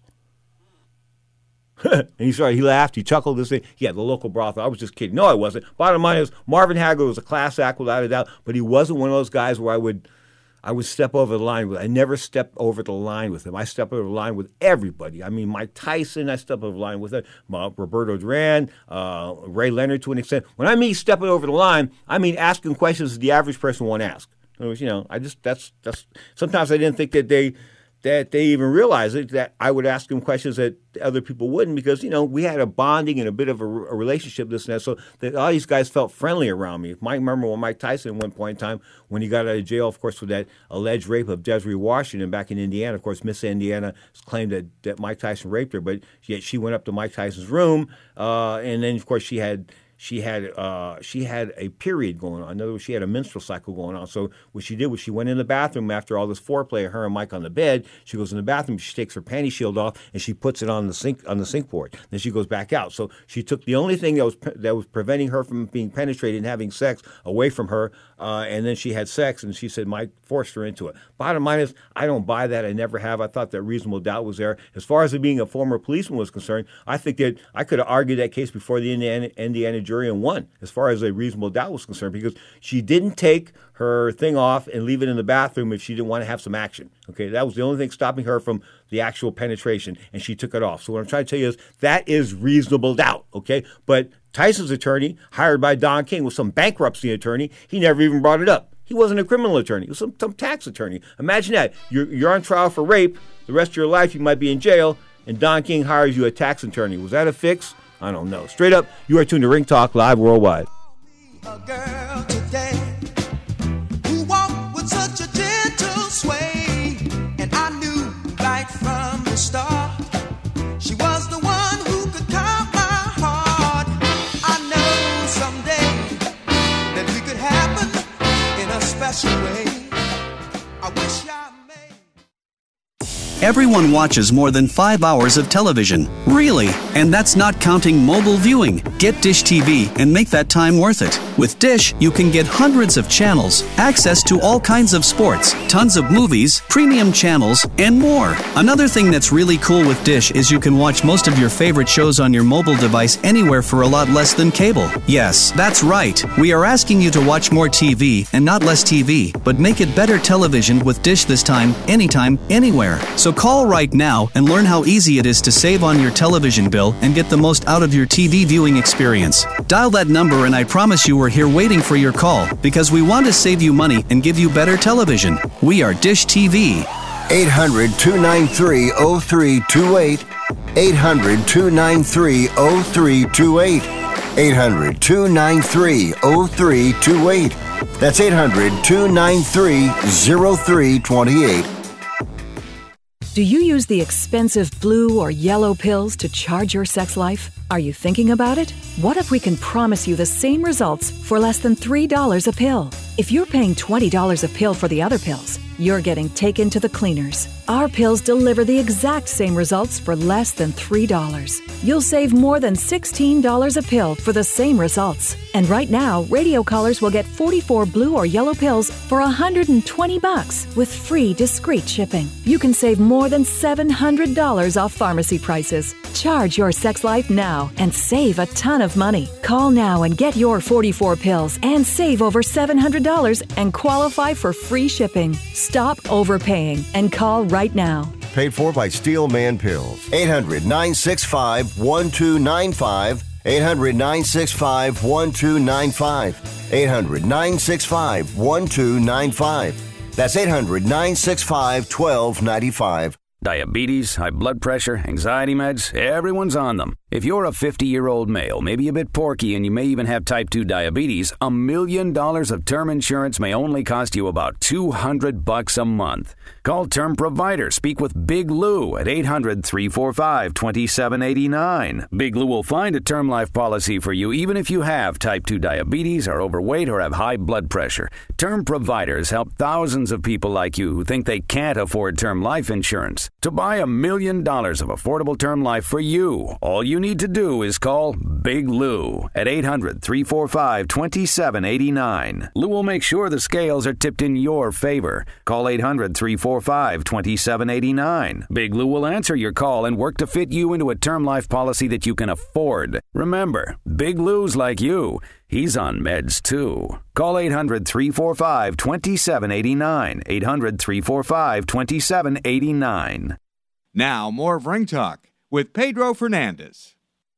And he started, he laughed, he chuckled, this thing. Yeah, the local brothel. I was just kidding. No, I wasn't. Bottom line is, Marvin Hagler was a class act without a doubt, but he wasn't one of those guys where I would, I would step over the line with. I never stepped over the line with him. I stepped over the line with everybody. I mean, Mike Tyson, I stepped over the line with him. Uh, Roberto Duran, uh, Ray Leonard to an extent. When I mean stepping over the line, I mean asking questions that the average person won't ask. In other words, you know, I just that's that's. Sometimes I didn't think that they. that they even realized it, that I would ask them questions that other people wouldn't because, you know, we had a bonding and a bit of a, a relationship, this and that, so that all these guys felt friendly around me. Mike, remember when Mike Tyson at one point in time, when he got out of jail, of course, for that alleged rape of Desiree Washington back in Indiana. Of course, Miss Indiana claimed that, that Mike Tyson raped her, but yet she went up to Mike Tyson's room, uh, and then, of course, she had... She had uh, she had a period going on. In other words, she had a menstrual cycle going on. So what she did was she went in the bathroom after all this foreplay, her and Mike on the bed. She goes in the bathroom, she takes her panty shield off, and she puts it on the sink on the sink board. Then she goes back out. So she took the only thing that was that was preventing her from being penetrated and having sex away from her, uh, and then she had sex, and she said Mike forced her into it. Bottom line is, I don't buy that. I never have. I thought that reasonable doubt was there. As far as it being a former policeman was concerned, I think that I could have argued that case before the Indiana, Indiana jury and won, as far as a reasonable doubt was concerned, because she didn't take her thing off and leave it in the bathroom if she didn't want to have some action. Okay, that was the only thing stopping her from the actual penetration, and she took it off. So what I'm trying to tell you is that is reasonable doubt, okay? But Tyson's attorney, hired by Don King, was some bankruptcy attorney. He never even brought it up. He wasn't a criminal attorney. He was some, some tax attorney. Imagine that. You're, you're on trial for rape. The rest of your life you might be in jail, and Don King hires you a tax attorney. Was that a fix? I don't know. Straight up, you are tuned to Ring Talk Live Worldwide. A girl today who walked with such a gentle sway, and I knew right from the start she was the one who could calm my heart. I know someday that we could happen in a special way. I wish I Everyone watches more than five hours of television. Really? And that's not counting mobile viewing. Get Dish T V and make that time worth it. With Dish, you can get hundreds of channels, access to all kinds of sports, tons of movies, premium channels, and more. Another thing that's really cool with Dish is you can watch most of your favorite shows on your mobile device anywhere for a lot less than cable. Yes, that's right. We are asking you to watch more T V and not less T V, but make it better television with Dish this time, anytime, anywhere. So call right now and learn how easy it is to save on your television bill and get the most out of your T V viewing experience. Dial that number and I promise you we're here waiting for your call because we want to save you money and give you better television. We are Dish T V. eight hundred, two nine three, oh three two eight. eight hundred, two nine three, oh three two eight. eight hundred, two nine three, oh three two eight. That's eight hundred, two nine three, oh three two eight. Do you use the expensive blue or yellow pills to charge your sex life? Are you thinking about it? What if we can promise you the same results for less than three dollars a pill? If you're paying twenty dollars a pill for the other pills, you're getting taken to the cleaners. Our pills deliver the exact same results for less than three dollars. You'll save more than sixteen dollars a pill for the same results. And right now, radio callers will get forty-four blue or yellow pills for one hundred twenty bucks with free discreet shipping. You can save more than seven hundred dollars off pharmacy prices. Charge your sex life now and save a ton of money. Call now and get your forty-four pills and save over seven hundred dollars and qualify for free shipping. Stop overpaying and call right now. Paid for by Steel Man Pills. eight hundred, nine six five, one two nine five. eight hundred, nine six five, one two nine five. eight hundred, nine six five, one two nine five. That's eight hundred, nine six five, one two nine five. Diabetes, high blood pressure, anxiety meds, everyone's on them. If you're a fifty-year-old male, maybe a bit porky, and you may even have type two diabetes, a million dollars of term insurance may only cost you about two hundred bucks a month. Call Term Provider. Speak with Big Lou at eight hundred, three four five, two seven eight nine. Big Lou will find a term life policy for you even if you have type two diabetes, are overweight, or have high blood pressure. Term Providers help thousands of people like you who think they can't afford term life insurance. dollars. To buy a million dollars of affordable term life for you, all you need to do is call Big Lou at eight hundred, three four five, two seven eight nine. Lou will make sure the scales are tipped in your favor. Call eight hundred, three four five, two seven eight nine. Big Lou will answer your call and work to fit you into a term life policy that you can afford. Remember, Big Lou's like you. He's on meds, too. Call eight hundred, three four five, two seven eight nine. eight hundred, three four five, two seven eight nine. Now, more of Ring Talk with Pedro Fernandez.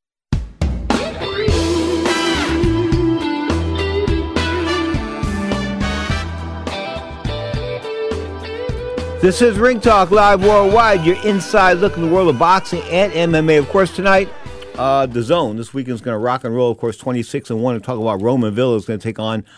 This is Ring Talk Live Worldwide, your inside look in the world of boxing and M M A. Of course, tonight, uh, the Zone this weekend's going to rock and roll. Of course, twenty-six and one to talk about Roman Villa is going to take on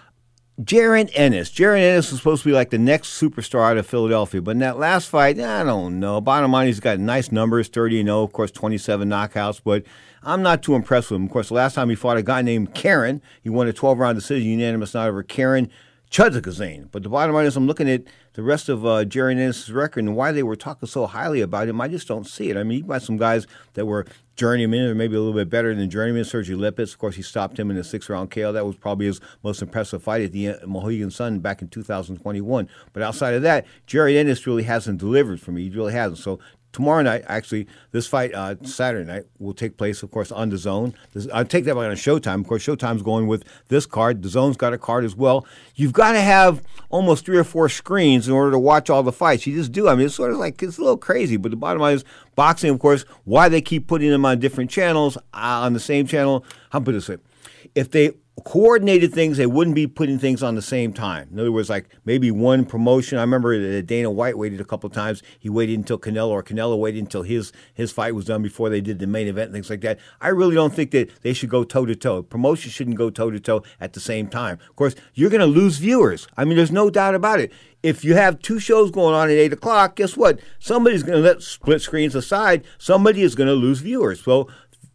Jaron Ennis. Jaron Ennis is supposed to be like the next superstar out of Philadelphia, but in that last fight, I don't know. Bottom line, he's got nice numbers, thirty and oh, of course, twenty-seven knockouts, but I'm not too impressed with him. Of course, the last time he fought a guy named Karen, he won a twelve-round decision, unanimous nod over Karen Chudzik. But the bottom line is I'm looking at the rest of uh, Jaron Ennis' record and why they were talking so highly about him. I just don't see it. I mean, you've got some guys that were journeyman or maybe a little bit better than journeyman. Sergey Lipitz, of course, he stopped him in a six-round K O. That was probably his most impressive fight at the Mohegan Sun back in two thousand twenty-one. But outside of that, Jaron Ennis really hasn't delivered for me. He really hasn't. So tomorrow night, actually, this fight, uh, Saturday night, will take place, of course, on the Zone. This, I'll take that back on Showtime. Of course, Showtime's going with this card. The Zone's got a card as well. You've got to have almost three or four screens in order to watch all the fights. You just do. I mean, it's sort of like, it's a little crazy, but the bottom line is boxing, of course, why they keep putting them on different channels, uh, on the same channel. How about this? If they coordinated things, they wouldn't be putting things on the same time. In other words, like maybe one promotion. I remember that Dana White waited a couple of times. He waited until Canelo, or Canelo waited until his his fight was done before they did the main event and things like that. I really don't think that they should go toe-to-toe. Promotion shouldn't go toe-to-toe at the same time. Of course, you're going to lose viewers. I mean, there's no doubt about it. If you have two shows going on at eight o'clock, guess what? Somebody's going to let split screens aside. Somebody is going to lose viewers. So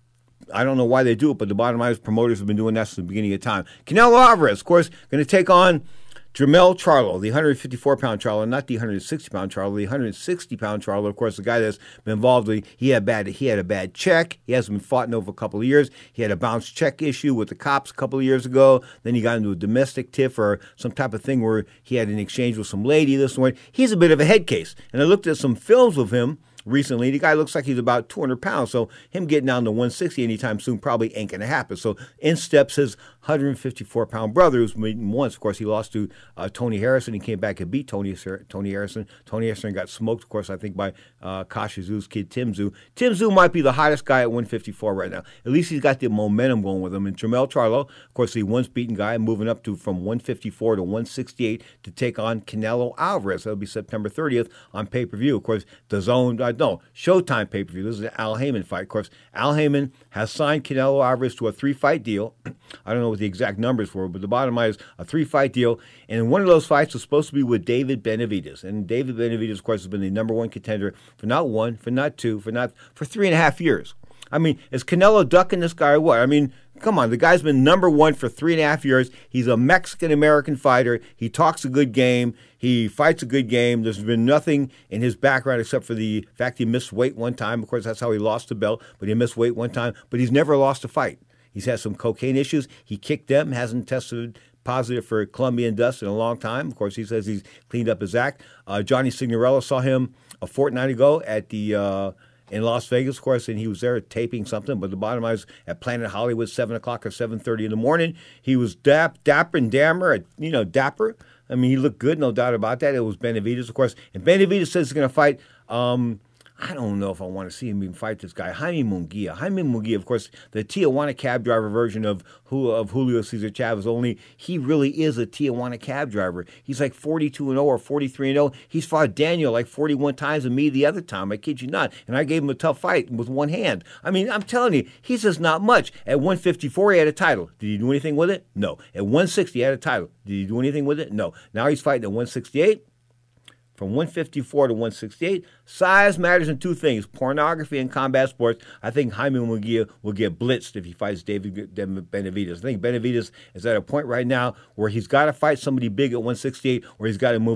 I don't know why they do it, but the bottom line is promoters have been doing that since the beginning of time. Canelo Alvarez, of course, going to take on Jermell Charlo, the one fifty-four pound Charlo, not the one sixty pound Charlo, the one sixty pound Charlo. Of course, the guy that's been involved with, he had bad, he had a bad check. He hasn't been fought in over a couple of years. He had a bounce check issue with the cops a couple of years ago. Then he got into a domestic tiff or some type of thing where he had an exchange with some lady. This one, he's a bit of a head case. And I looked at some films of him recently. The guy looks like he's about two hundred pounds, so him getting down to one sixty anytime soon probably ain't going to happen. So in steps his one fifty-four pound brother, who's meeting once. Of course, he lost to uh, Tony Harrison. He came back and beat Tony Tony Harrison. Tony Harrison got smoked, of course, I think by uh, Kasha Zhu's kid, Tim Zhu. Tim Zhu might be the hottest guy at one fifty-four right now. At least he's got the momentum going with him. And Jermell Charlo, of course, the once beaten guy, moving up to from one fifty-four to one sixty-eight to take on Canelo Alvarez. That'll be September thirtieth on pay-per-view. Of course, the Zone, uh, no, Showtime pay-per-view. This is an Al Heyman fight. Of course, Al Heyman has signed Canelo Alvarez to a three-fight deal. I don't know what the exact numbers were, but the bottom line is a three-fight deal. And one of those fights was supposed to be with David Benavidez. And David Benavidez, of course, has been the number one contender for not one, for not two, for not for three and a half years. I mean, is Canelo ducking this guy or what? I mean, come on. The guy's been number one for three and a half years. He's a Mexican-American fighter. He talks a good game. He fights a good game. There's been nothing in his background except for the fact he missed weight one time. Of course, that's how he lost the belt, but he missed weight one time. But he's never lost a fight. He's had some cocaine issues. He kicked them, hasn't tested positive for Colombian dust in a long time. Of course, he says he's cleaned up his act. Uh, Johnny Signorello saw him a fortnight ago at the uh, in Las Vegas, of course, and he was there taping something. But the bottom line is at Planet Hollywood, seven o'clock or seven thirty in the morning. He was dap, dapper and dammer, you know, dapper. I mean, he looked good, no doubt about that. It was Benavidez, of course. And Benavidez says he's going to fight, um, I don't know if I want to see him even fight this guy, Jaime Munguia. Jaime Munguia, of course, the Tijuana cab driver version of of Julio Cesar Chavez, only he really is a Tijuana cab driver. He's like forty-two and oh or forty-three and oh. He's fought Daniel like forty-one times and me the other time. I kid you not. And I gave him a tough fight with one hand. I mean, I'm telling you, he's just not much. At one fifty-four, he had a title. Did he do anything with it? No. At one sixty, he had a title. Did he do anything with it? No. Now he's fighting at one sixty-eight. From one fifty-four to one sixty-eight, size matters in two things, pornography and combat sports. I think Jaime Munguia will get blitzed if he fights David Benavidez. I think Benavidez is at a point right now where he's got to fight somebody big at one sixty-eight or he's got to move up.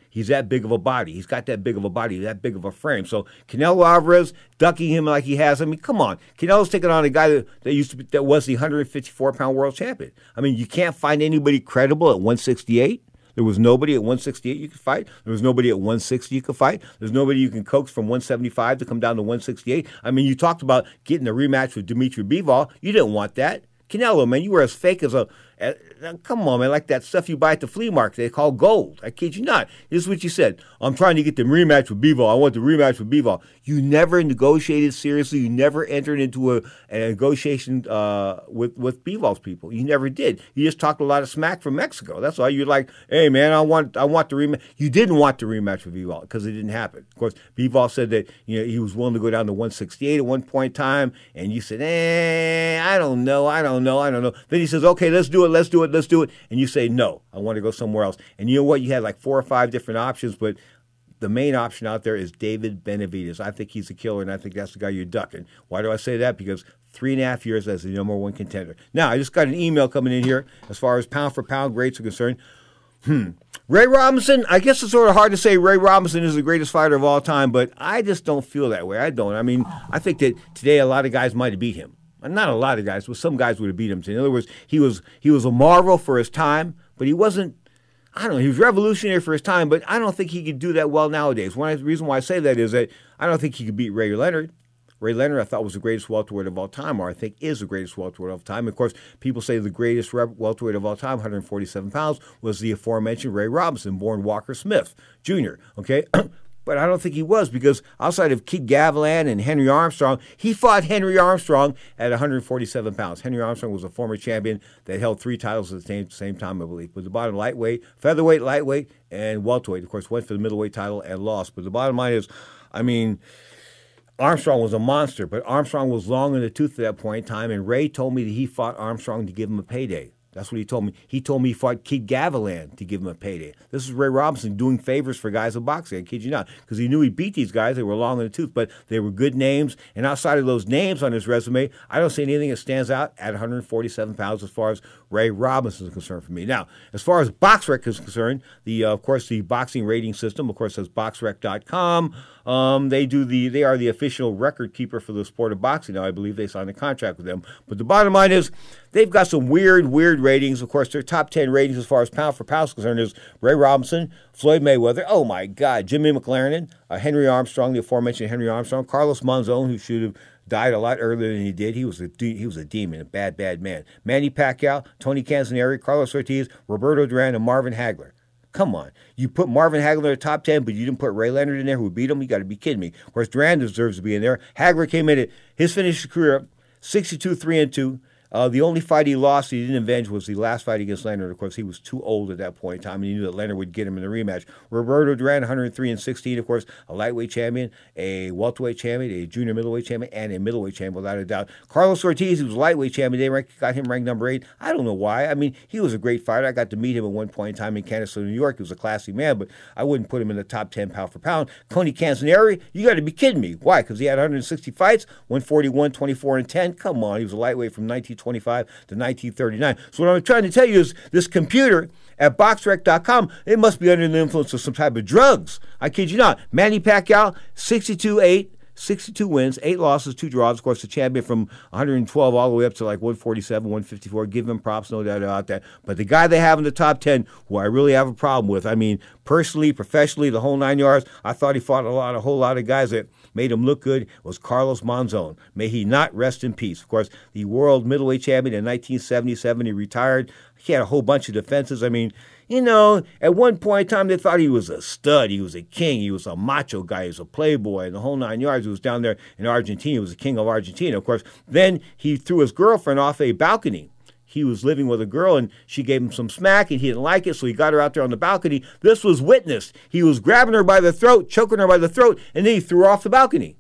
He's that big of a body. He's got that big of a body, that big of a frame. So Canelo Alvarez ducking him like he has. I mean, come on. Canelo's taking on a guy that, that used to be, that was the one fifty-four pound world champion. I mean, you can't find anybody credible at one sixty-eight. There was nobody at one sixty-eight you could fight. There was nobody at one sixty you could fight. There's nobody you can coax from one seventy-five to come down to one sixty-eight. I mean, you talked about getting a rematch with Dimitri Bivol. You didn't want that. Canelo, man, you were as fake as a... Uh, come on, man, like that stuff you buy at the flea market they call gold. I kid you not. This is what you said. I'm trying to get the rematch with Bivol. I want the rematch with Bivol. You never negotiated seriously. You never entered into a, a negotiation uh, with, with Bivol's people. You never did. You just talked a lot of smack from Mexico. That's why you're like, hey, man, I want I want the rematch. You didn't want the rematch with Bivol because it didn't happen. Of course, Bivol said that you know he was willing to go down to one sixty-eight at one point in time, and you said, eh, I don't know, I don't know, I don't know. Then he says, okay, let's do it, let's do it, let's do it. And you say, no, I want to go somewhere else. And you know what? You had like four or five different options, but the main option out there is David Benavidez. I think he's a killer, and I think that's the guy you're ducking. Why do I say that? Because three and a half years as the number one contender. Now, I just got an email coming in here as far as pound-for-pound greats are concerned. Hmm. Ray Robinson, I guess it's sort of hard to say Ray Robinson is the greatest fighter of all time, but I just don't feel that way. I don't. I mean, I think that today a lot of guys might have beat him. Not a lot of guys, but some guys would have beat him. In other words, he was he was a marvel for his time, but he wasn't, I don't know, he was revolutionary for his time, but I don't think he could do that well nowadays. One reason why I say that is that I don't think he could beat Ray Leonard. Ray Leonard, I thought, was the greatest welterweight of all time, or I think is the greatest welterweight of all time. Of course, people say the greatest welterweight of all time, one forty-seven pounds, was the aforementioned Ray Robinson, born Walker Smith Junior, okay? But I don't think he was, because outside of Kid Gavilan and Henry Armstrong, he fought Henry Armstrong at one forty-seven pounds. Henry Armstrong was a former champion that held three titles at the same, same time, I believe. But the bottom, lightweight, featherweight, lightweight, and welterweight. Of course, went for the middleweight title and lost. But the bottom line is, I mean, Armstrong was a monster, but Armstrong was long in the tooth at that point in time, and Ray told me that he fought Armstrong to give him a payday. That's what he told me. He told me he fought Kid Gavilan to give him a payday. This is Ray Robinson doing favors for guys in boxing. I kid you not. Because he knew he beat these guys. They were long in the tooth, but they were good names. And outside of those names on his resume, I don't see anything that stands out at one forty-seven pounds as far as Ray Robinson is concerned for me. Now, as far as BoxRec is concerned, the uh, of course, the boxing rating system, of course, says box rec dot com. Um, they do the they are the official record keeper for the sport of boxing. Now, I believe they signed a contract with them. But the bottom line is they've got some weird, weird ratings. Of course, their top ten ratings as far as pound for pound is concerned is Ray Robinson, Floyd Mayweather, oh my God, Jimmy McLaren, uh, Henry Armstrong, the aforementioned Henry Armstrong, Carlos Monzon, who should have died a lot earlier than he did. He was a he was a demon, a bad, bad man. Manny Pacquiao, Tony Canzoneri, Carlos Ortiz, Roberto Duran, and Marvin Hagler. Come on. You put Marvin Hagler in the top ten, but you didn't put Ray Leonard in there who beat him? You got to be kidding me. Of course, Duran deserves to be in there. Hagler came in at his finished career sixty-two three and two. Uh, the only fight he lost, he didn't avenge, was the last fight against Leonard. Of course, he was too old at that point in time, and he knew that Leonard would get him in the rematch. Roberto Duran, one oh three and sixteen, of course, a lightweight champion, a welterweight champion, a junior middleweight champion, and a middleweight champion, without a doubt. Carlos Ortiz, he was lightweight champion. They ranked, got him ranked number eight. I don't know why. I mean, he was a great fighter. I got to meet him at one point in time in Canastota, New York. He was a classy man, but I wouldn't put him in the top ten pound for pound. Tony Canzoneri, you got to be kidding me. Why? Because he had one hundred sixty fights, one forty-one, twenty-four, and ten. Come on, he was a lightweight from nineteen twenty-five to nineteen thirty-nine. So what I'm trying to tell you is this computer at box rec dot com, it must be under the influence of some type of drugs. I kid you not. Manny Pacquiao, sixty-two eight, sixty-two wins, eight losses, two draws. Of course, the champion from one twelve all the way up to like one forty-seven, one fifty-four. Give him props, no doubt about that. But the guy they have in the top ten, who I really have a problem with, I mean, personally, professionally, the whole nine yards, I thought he fought a lot, a whole lot of guys that made him look good, was Carlos Monzon. May he not rest in peace. Of course, the world middleweight champion in nineteen seventy-seven, he retired. He had a whole bunch of defenses. I mean, you know, at one point in time, they thought he was a stud. He was a king. He was a macho guy. He was a playboy. And the whole nine yards, he was down there in Argentina. He was the king of Argentina. Of course, then he threw his girlfriend off a balcony. He was living with a girl, and she gave him some smack, and he didn't like it, so he got her out there on the balcony. This was witnessed. He was grabbing her by the throat, choking her by the throat, and then he threw her off the balcony.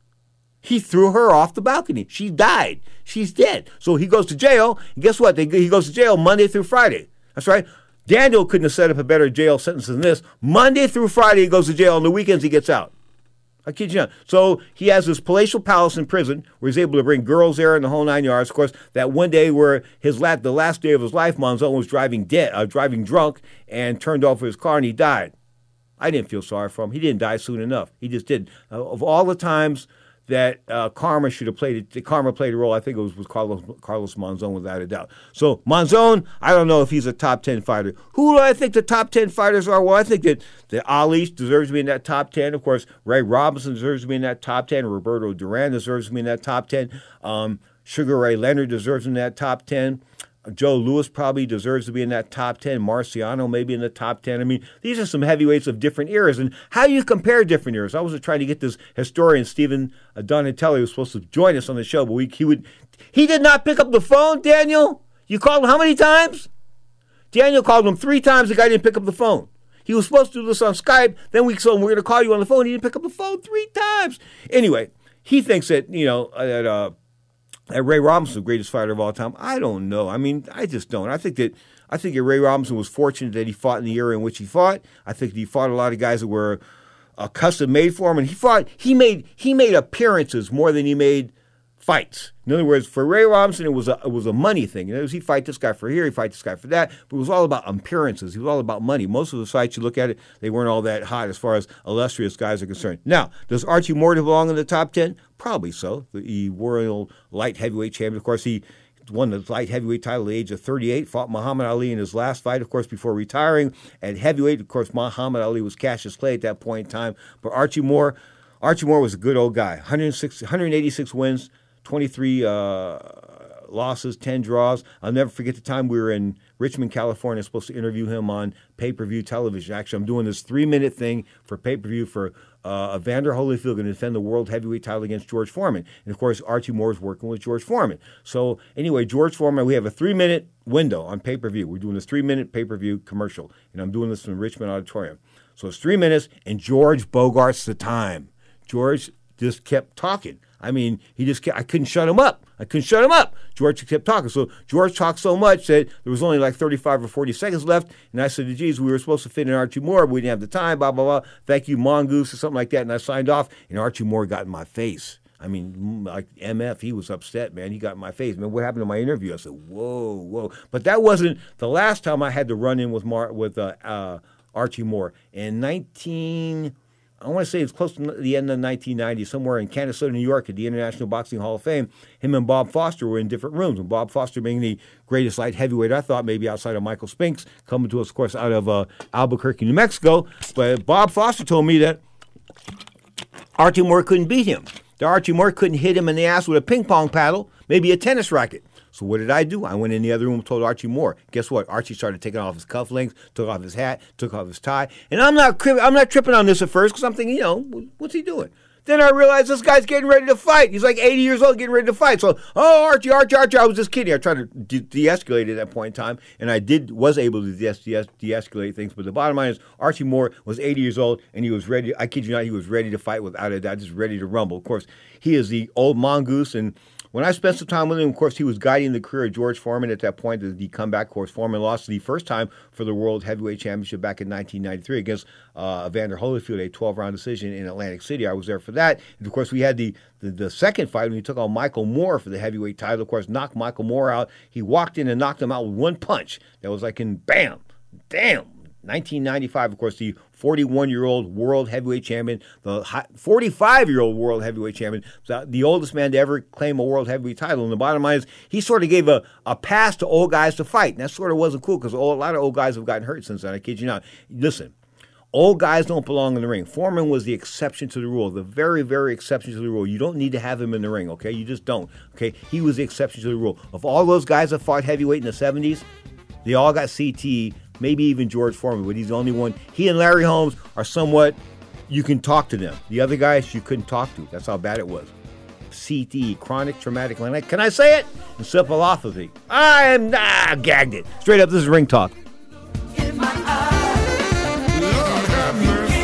He threw her off the balcony. She died. She's dead. So he goes to jail, and guess what? They, he goes to jail Monday through Friday. That's right. Daniel couldn't have set up a better jail sentence than this. Monday through Friday, he goes to jail. On the weekends, he gets out. I kid you not. So he has this palatial palace in prison where he's able to bring girls there in the whole nine yards. Of course, that one day where his la- the last day of his life, Monzon was driving dead, uh, driving drunk and turned over his car and he died. I didn't feel sorry for him. He didn't die soon enough. He just didn't. Uh, of all the times that uh, karma should have played it, karma played a role, I think it was with Carlos, Carlos Monzon without a doubt. So Monzon, I don't know if he's a top ten fighter. Who do I think the top ten fighters are? Well, I think that, that Ali deserves to be in that top ten. Of course, Ray Robinson deserves to be in that top ten. Roberto Duran deserves to be in that top ten. Um, Sugar Ray Leonard deserves in that top ten. Joe Louis probably deserves to be in that top ten. Marciano maybe in the top ten. I mean, these are some heavyweights of different eras. And how do you compare different eras? I was trying to get this historian, Stephen Donatelli, who was supposed to join us on the show, but we, he would he did not pick up the phone, Daniel. You called him how many times? Daniel called him three times. The guy didn't pick up the phone. He was supposed to do this on Skype. Then we told him we're going to call you on the phone. He didn't pick up the phone three times. Anyway, he thinks that, you know, that uh, And Ray Robinson, the greatest fighter of all time. I don't know. I mean, I just don't. I think that I think that Ray Robinson was fortunate that he fought in the era in which he fought. I think that he fought a lot of guys that were uh, custom made for him, and he fought. He made he made appearances more than he made fights. In other words, for Ray Robinson, it was a it was a money thing. You know, he fight this guy for here, he fight this guy for that. But it was all about appearances. It was all about money. Most of the fights, you look at it, they weren't all that hot as far as illustrious guys are concerned. Now, does Archie Moore belong in the top ten? Probably so. The world light heavyweight champion. Of course, he won the light heavyweight title at the age of thirty-eight, fought Muhammad Ali in his last fight, of course, before retiring. At heavyweight, of course, Muhammad Ali was Cassius Clay at that point in time. But Archie Moore, Archie Moore was a good old guy. one hundred six, one hundred eighty-six wins, twenty-three uh, losses, ten draws. I'll never forget the time we were in Richmond, California, supposed to interview him on pay-per-view television. Actually, I'm doing this three-minute thing for pay-per-view for uh, Evander Holyfield going to defend the world heavyweight title against George Foreman. And, of course, Archie Moore is working with George Foreman. So, anyway, George Foreman, we have a three-minute window on pay-per-view. We're doing this three-minute pay-per-view commercial, and I'm doing this from Richmond Auditorium. So it's three minutes, and George Bogarts the time. George just kept talking. I mean, he just kept, I couldn't shut him up. I couldn't shut him up. George kept talking. So George talked so much that there was only like thirty-five or forty seconds left. And I said, geez, we were supposed to fit in Archie Moore, but we didn't have the time, blah, blah, blah. Thank you, Mongoose, or something like that. And I signed off, and Archie Moore got in my face. I mean, like M F, he was upset, man. He got in my face. Man, what happened to my interview? I said, whoa, whoa. But that wasn't the last time I had to run in with Mar- with uh, uh, Archie Moore. In nineteen... I want to say it's close to the end of nineteen ninety, somewhere in Kansas City, New York, at the International Boxing Hall of Fame. Him and Bob Foster were in different rooms. And Bob Foster being the greatest light heavyweight, I thought, maybe outside of Michael Spinks, coming to us, of course, out of uh, Albuquerque, New Mexico. But Bob Foster told me that Archie Moore couldn't beat him. That Archie Moore couldn't hit him in the ass with a ping pong paddle, maybe a tennis racket. So what did I do? I went in the other room and told Archie Moore. Guess what? Archie started taking off his cufflinks, took off his hat, took off his tie. And I'm not I'm not tripping on this at first because I'm thinking, you know, what's he doing? Then I realized this guy's getting ready to fight. He's like eighty years old, getting ready to fight. So, oh, Archie, Archie, Archie. I was just kidding. I tried to de- de-escalate at that point in time, and I did was able to de- de- de-escalate things. But the bottom line is, Archie Moore was eighty years old, and he was ready. I kid you not, he was ready to fight without a doubt, just ready to rumble. Of course, he is the old mongoose, and when I spent some time with him, of course, he was guiding the career of George Foreman at that point. The comeback, of course, Foreman lost the first time for the World Heavyweight Championship back in nineteen ninety-three against uh, Evander Holyfield, a twelve-round decision in Atlantic City. I was there for that. And, of course, we had the, the, the second fight when he took on Michael Moore for the heavyweight title. Of course, knocked Michael Moore out. He walked in and knocked him out with one punch. That was like in bam, damn. nineteen ninety-five, of course, the forty-one-year-old world heavyweight champion, the forty-five-year-old world heavyweight champion, the oldest man to ever claim a world heavyweight title. And the bottom line is he sort of gave a, a pass to old guys to fight. And that sort of wasn't cool because a lot of old guys have gotten hurt since then. I kid you not. Listen, old guys don't belong in the ring. Foreman was the exception to the rule, the very, very exception to the rule. You don't need to have him in the ring, okay? You just don't, okay? He was the exception to the rule. Of all those guys that fought heavyweight in the seventies, they all got C T. Maybe even George Foreman, but he's the only one. He and Larry Holmes are somewhat, you can talk to them. The other guys, you couldn't talk to. That's how bad it was. C T E, chronic traumatic. Can I say it? Encephalopathy. I am, ah, gagged it. Straight up, this is Ring Talk. In my eyes, Lord have mercy.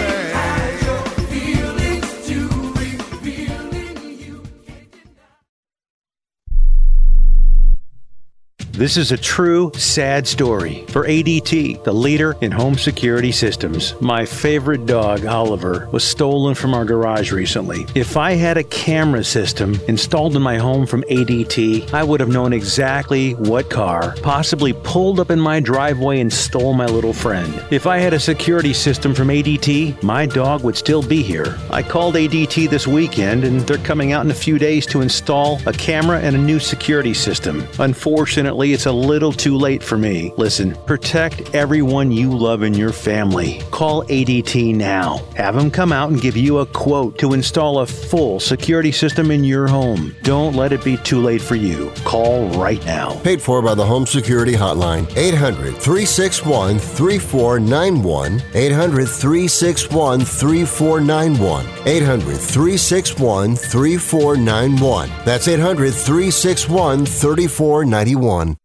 This is a true sad story for A D T, the leader in home security systems. My favorite dog, Oliver, was stolen from our garage recently. If I had a camera system installed in my home from A D T, I would have known exactly what car possibly pulled up in my driveway and stole my little friend. If I had a security system from A D T, my dog would still be here. I called A D T this weekend, and they're coming out in a few days to install a camera and a new security system. Unfortunately, it's a little too late for me. Listen, protect everyone you love in your family. Call A D T now. Have them come out and give you a quote to install a full security system in your home. Don't let it be too late for you. Call right now. Paid for by the Home Security Hotline. eight hundred, three six one, three four nine one. eight hundred, three six one, three four nine one. eight hundred, three six one, three four nine one. That's eight hundred, three six one, three four nine one.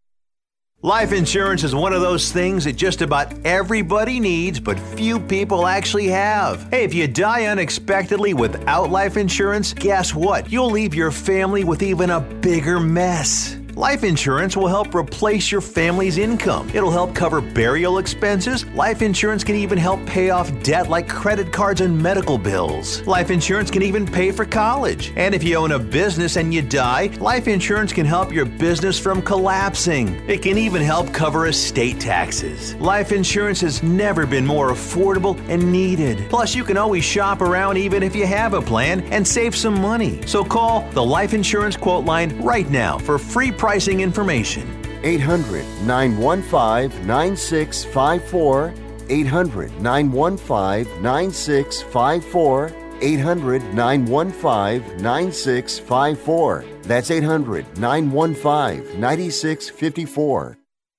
Life insurance is one of those things that just about everybody needs, but few people actually have. Hey, if you die unexpectedly without life insurance, guess what? You'll leave your family with even a bigger mess. Life insurance will help replace your family's income. It'll help cover burial expenses. Life insurance can even help pay off debt like credit cards and medical bills. Life insurance can even pay for college. And if you own a business and you die, life insurance can help your business from collapsing. It can even help cover estate taxes. Life insurance has never been more affordable and needed. Plus, you can always shop around even if you have a plan and save some money. So call the Life Insurance Quote Line right now for free pricing information. eight hundred, nine one five, nine six five four. eight hundred, nine one five, nine six five four. eight hundred, nine one five, nine six five four. That's eight hundred, nine one five, nine six five four.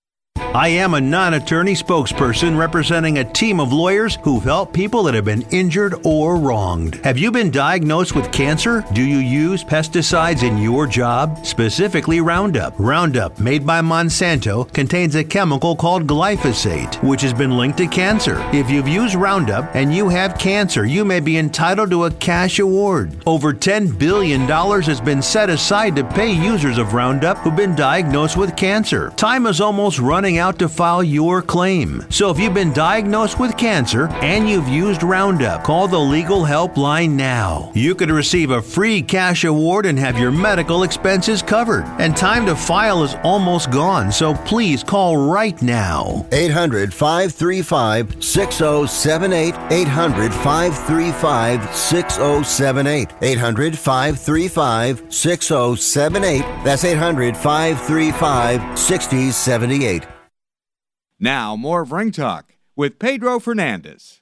I am a non-attorney spokesperson representing a team of lawyers who've helped people that have been injured or wronged. Have you been diagnosed with cancer? Do you use pesticides in your job? Specifically Roundup. Roundup, made by Monsanto, contains a chemical called glyphosate, which has been linked to cancer. If you've used Roundup and you have cancer, you may be entitled to a cash award. Over ten billion dollars has been set aside to pay users of Roundup who've been diagnosed with cancer. Time is almost running out to file your claim. So if you've been diagnosed with cancer and you've used Roundup, call the legal helpline now. You could receive a free cash award and have your medical expenses covered. And time to file is almost gone, so please call right now. eight hundred, five three five, six oh seven eight. eight hundred, five three five, six oh seven eight. eight hundred, five three five, six oh seven eight. That's eight hundred, five three five, six oh seven eight. Now, more of Ring Talk with Pedro Fernandez.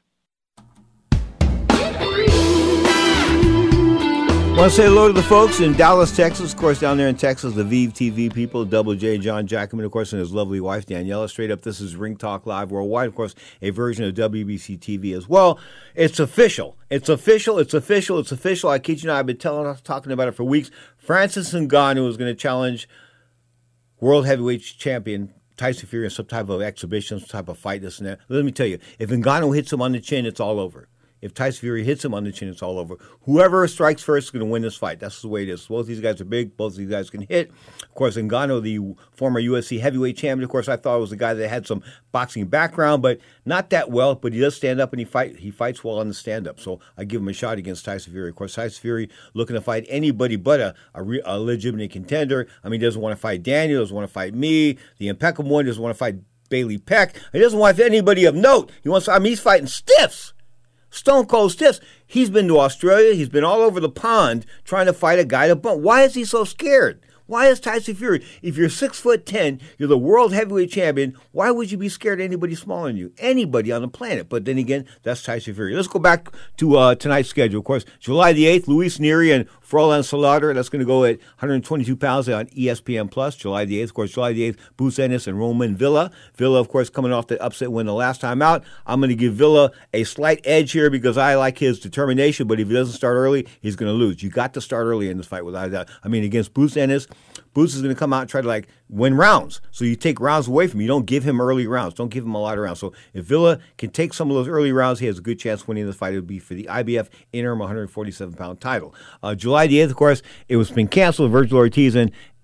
I want to say hello to the folks in Dallas, Texas. Of course, down there in Texas, the Vive T V people, Double J, John Jackman, of course, and his lovely wife, Daniela. Straight up, this is Ring Talk Live Worldwide. Of course, a version of W B C T V as well. It's official. It's official. It's official. It's official. I kid you not, I've been telling, talking about it for weeks. Francis Ngannou is going to challenge World Heavyweight Champion Tyson Fury in some type of exhibition, some type of fight, this and that. Let me tell you, if Ngannou hits him on the chin, it's all over. If Tyson Fury hits him on the chin, it's all over. Whoever strikes first is going to win this fight. That's the way it is. Both these guys are big. Both these guys can hit. Of course, Ngannou, the former U F C heavyweight champion, of course, I thought was a guy that had some boxing background, but not that well. But he does stand up and he fight. He fights well on the stand-up. So I give him a shot against Tyson Fury. Of course, Tyson Fury looking to fight anybody but a, a, re, a legitimate contender. I mean, he doesn't want to fight Daniel. Doesn't want to fight me. The impeccable one doesn't want to fight Bailey Peck. He doesn't want anybody of note. He wants. I mean, he's fighting stiffs. Stone cold stiffs. He's been to Australia. He's been all over the pond trying to fight a guy to bump. Why is he so scared? Why is Tyson Fury? If you're six foot ten, you're the world heavyweight champion. Why would you be scared of anybody smaller than you? Anybody on the planet. But then again, that's Tyson Fury. Let's go back to uh, tonight's schedule. Of course, July the eighth, Luis Nery and Froilan Salauder. That's going to go at one hundred twenty-two pounds on E S P N Plus. July the eighth, of course, July the eighth, Boots Ennis and Roman Villa. Villa, of course, coming off the upset win the last time out. I'm going to give Villa a slight edge here because I like his determination. But if he doesn't start early, he's going to lose. You got to start early in this fight without a doubt. I mean, against Boots Ennis, Boots is going to come out and try to, like, win rounds. So you take rounds away from him. You don't give him early rounds. Don't give him a lot of rounds. So if Villa can take some of those early rounds, he has a good chance of winning the fight. It would be for the I B F interim one hundred forty-seven pound title. Uh, July the eighth, of course, it was been canceled. Virgil Ortiz and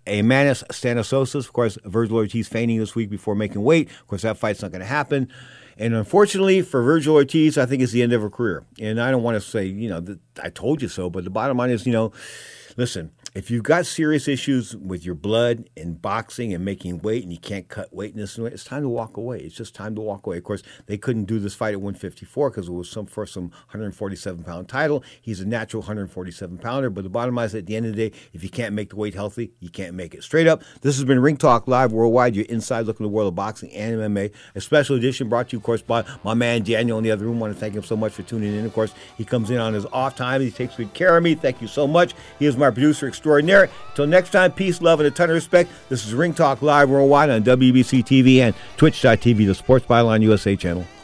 Emanis Stanisosis. Of course, Virgil Ortiz feigning this week before making weight. Of course, that fight's not going to happen. And unfortunately for Virgil Ortiz, I think it's the end of her career. And I don't want to say, you know, that I told you so, but the bottom line is, you know, listen, if you've got serious issues with your blood and boxing and making weight and you can't cut weight in this, it's time to walk away. It's just time to walk away. Of course, they couldn't do this fight at one fifty-four because it was some for some one forty-seven pound title. He's a natural one forty-seven pounder. But the bottom line is, at the end of the day, if you can't make the weight healthy, you can't make it. Straight up, this has been Ring Talk Live Worldwide, your inside look in the world of boxing and M M A. A special edition brought to you, of course, by my man Daniel in the other room. I want to thank him so much for tuning in. Of course, he comes in on his off time. He takes good care of me. Thank you so much. He is my producer extraordinaire. Until next time, peace, love, and a ton of respect. This is Ring Talk Live Worldwide on W B C T V and Twitch dot T V, the Sports Byline U S A channel.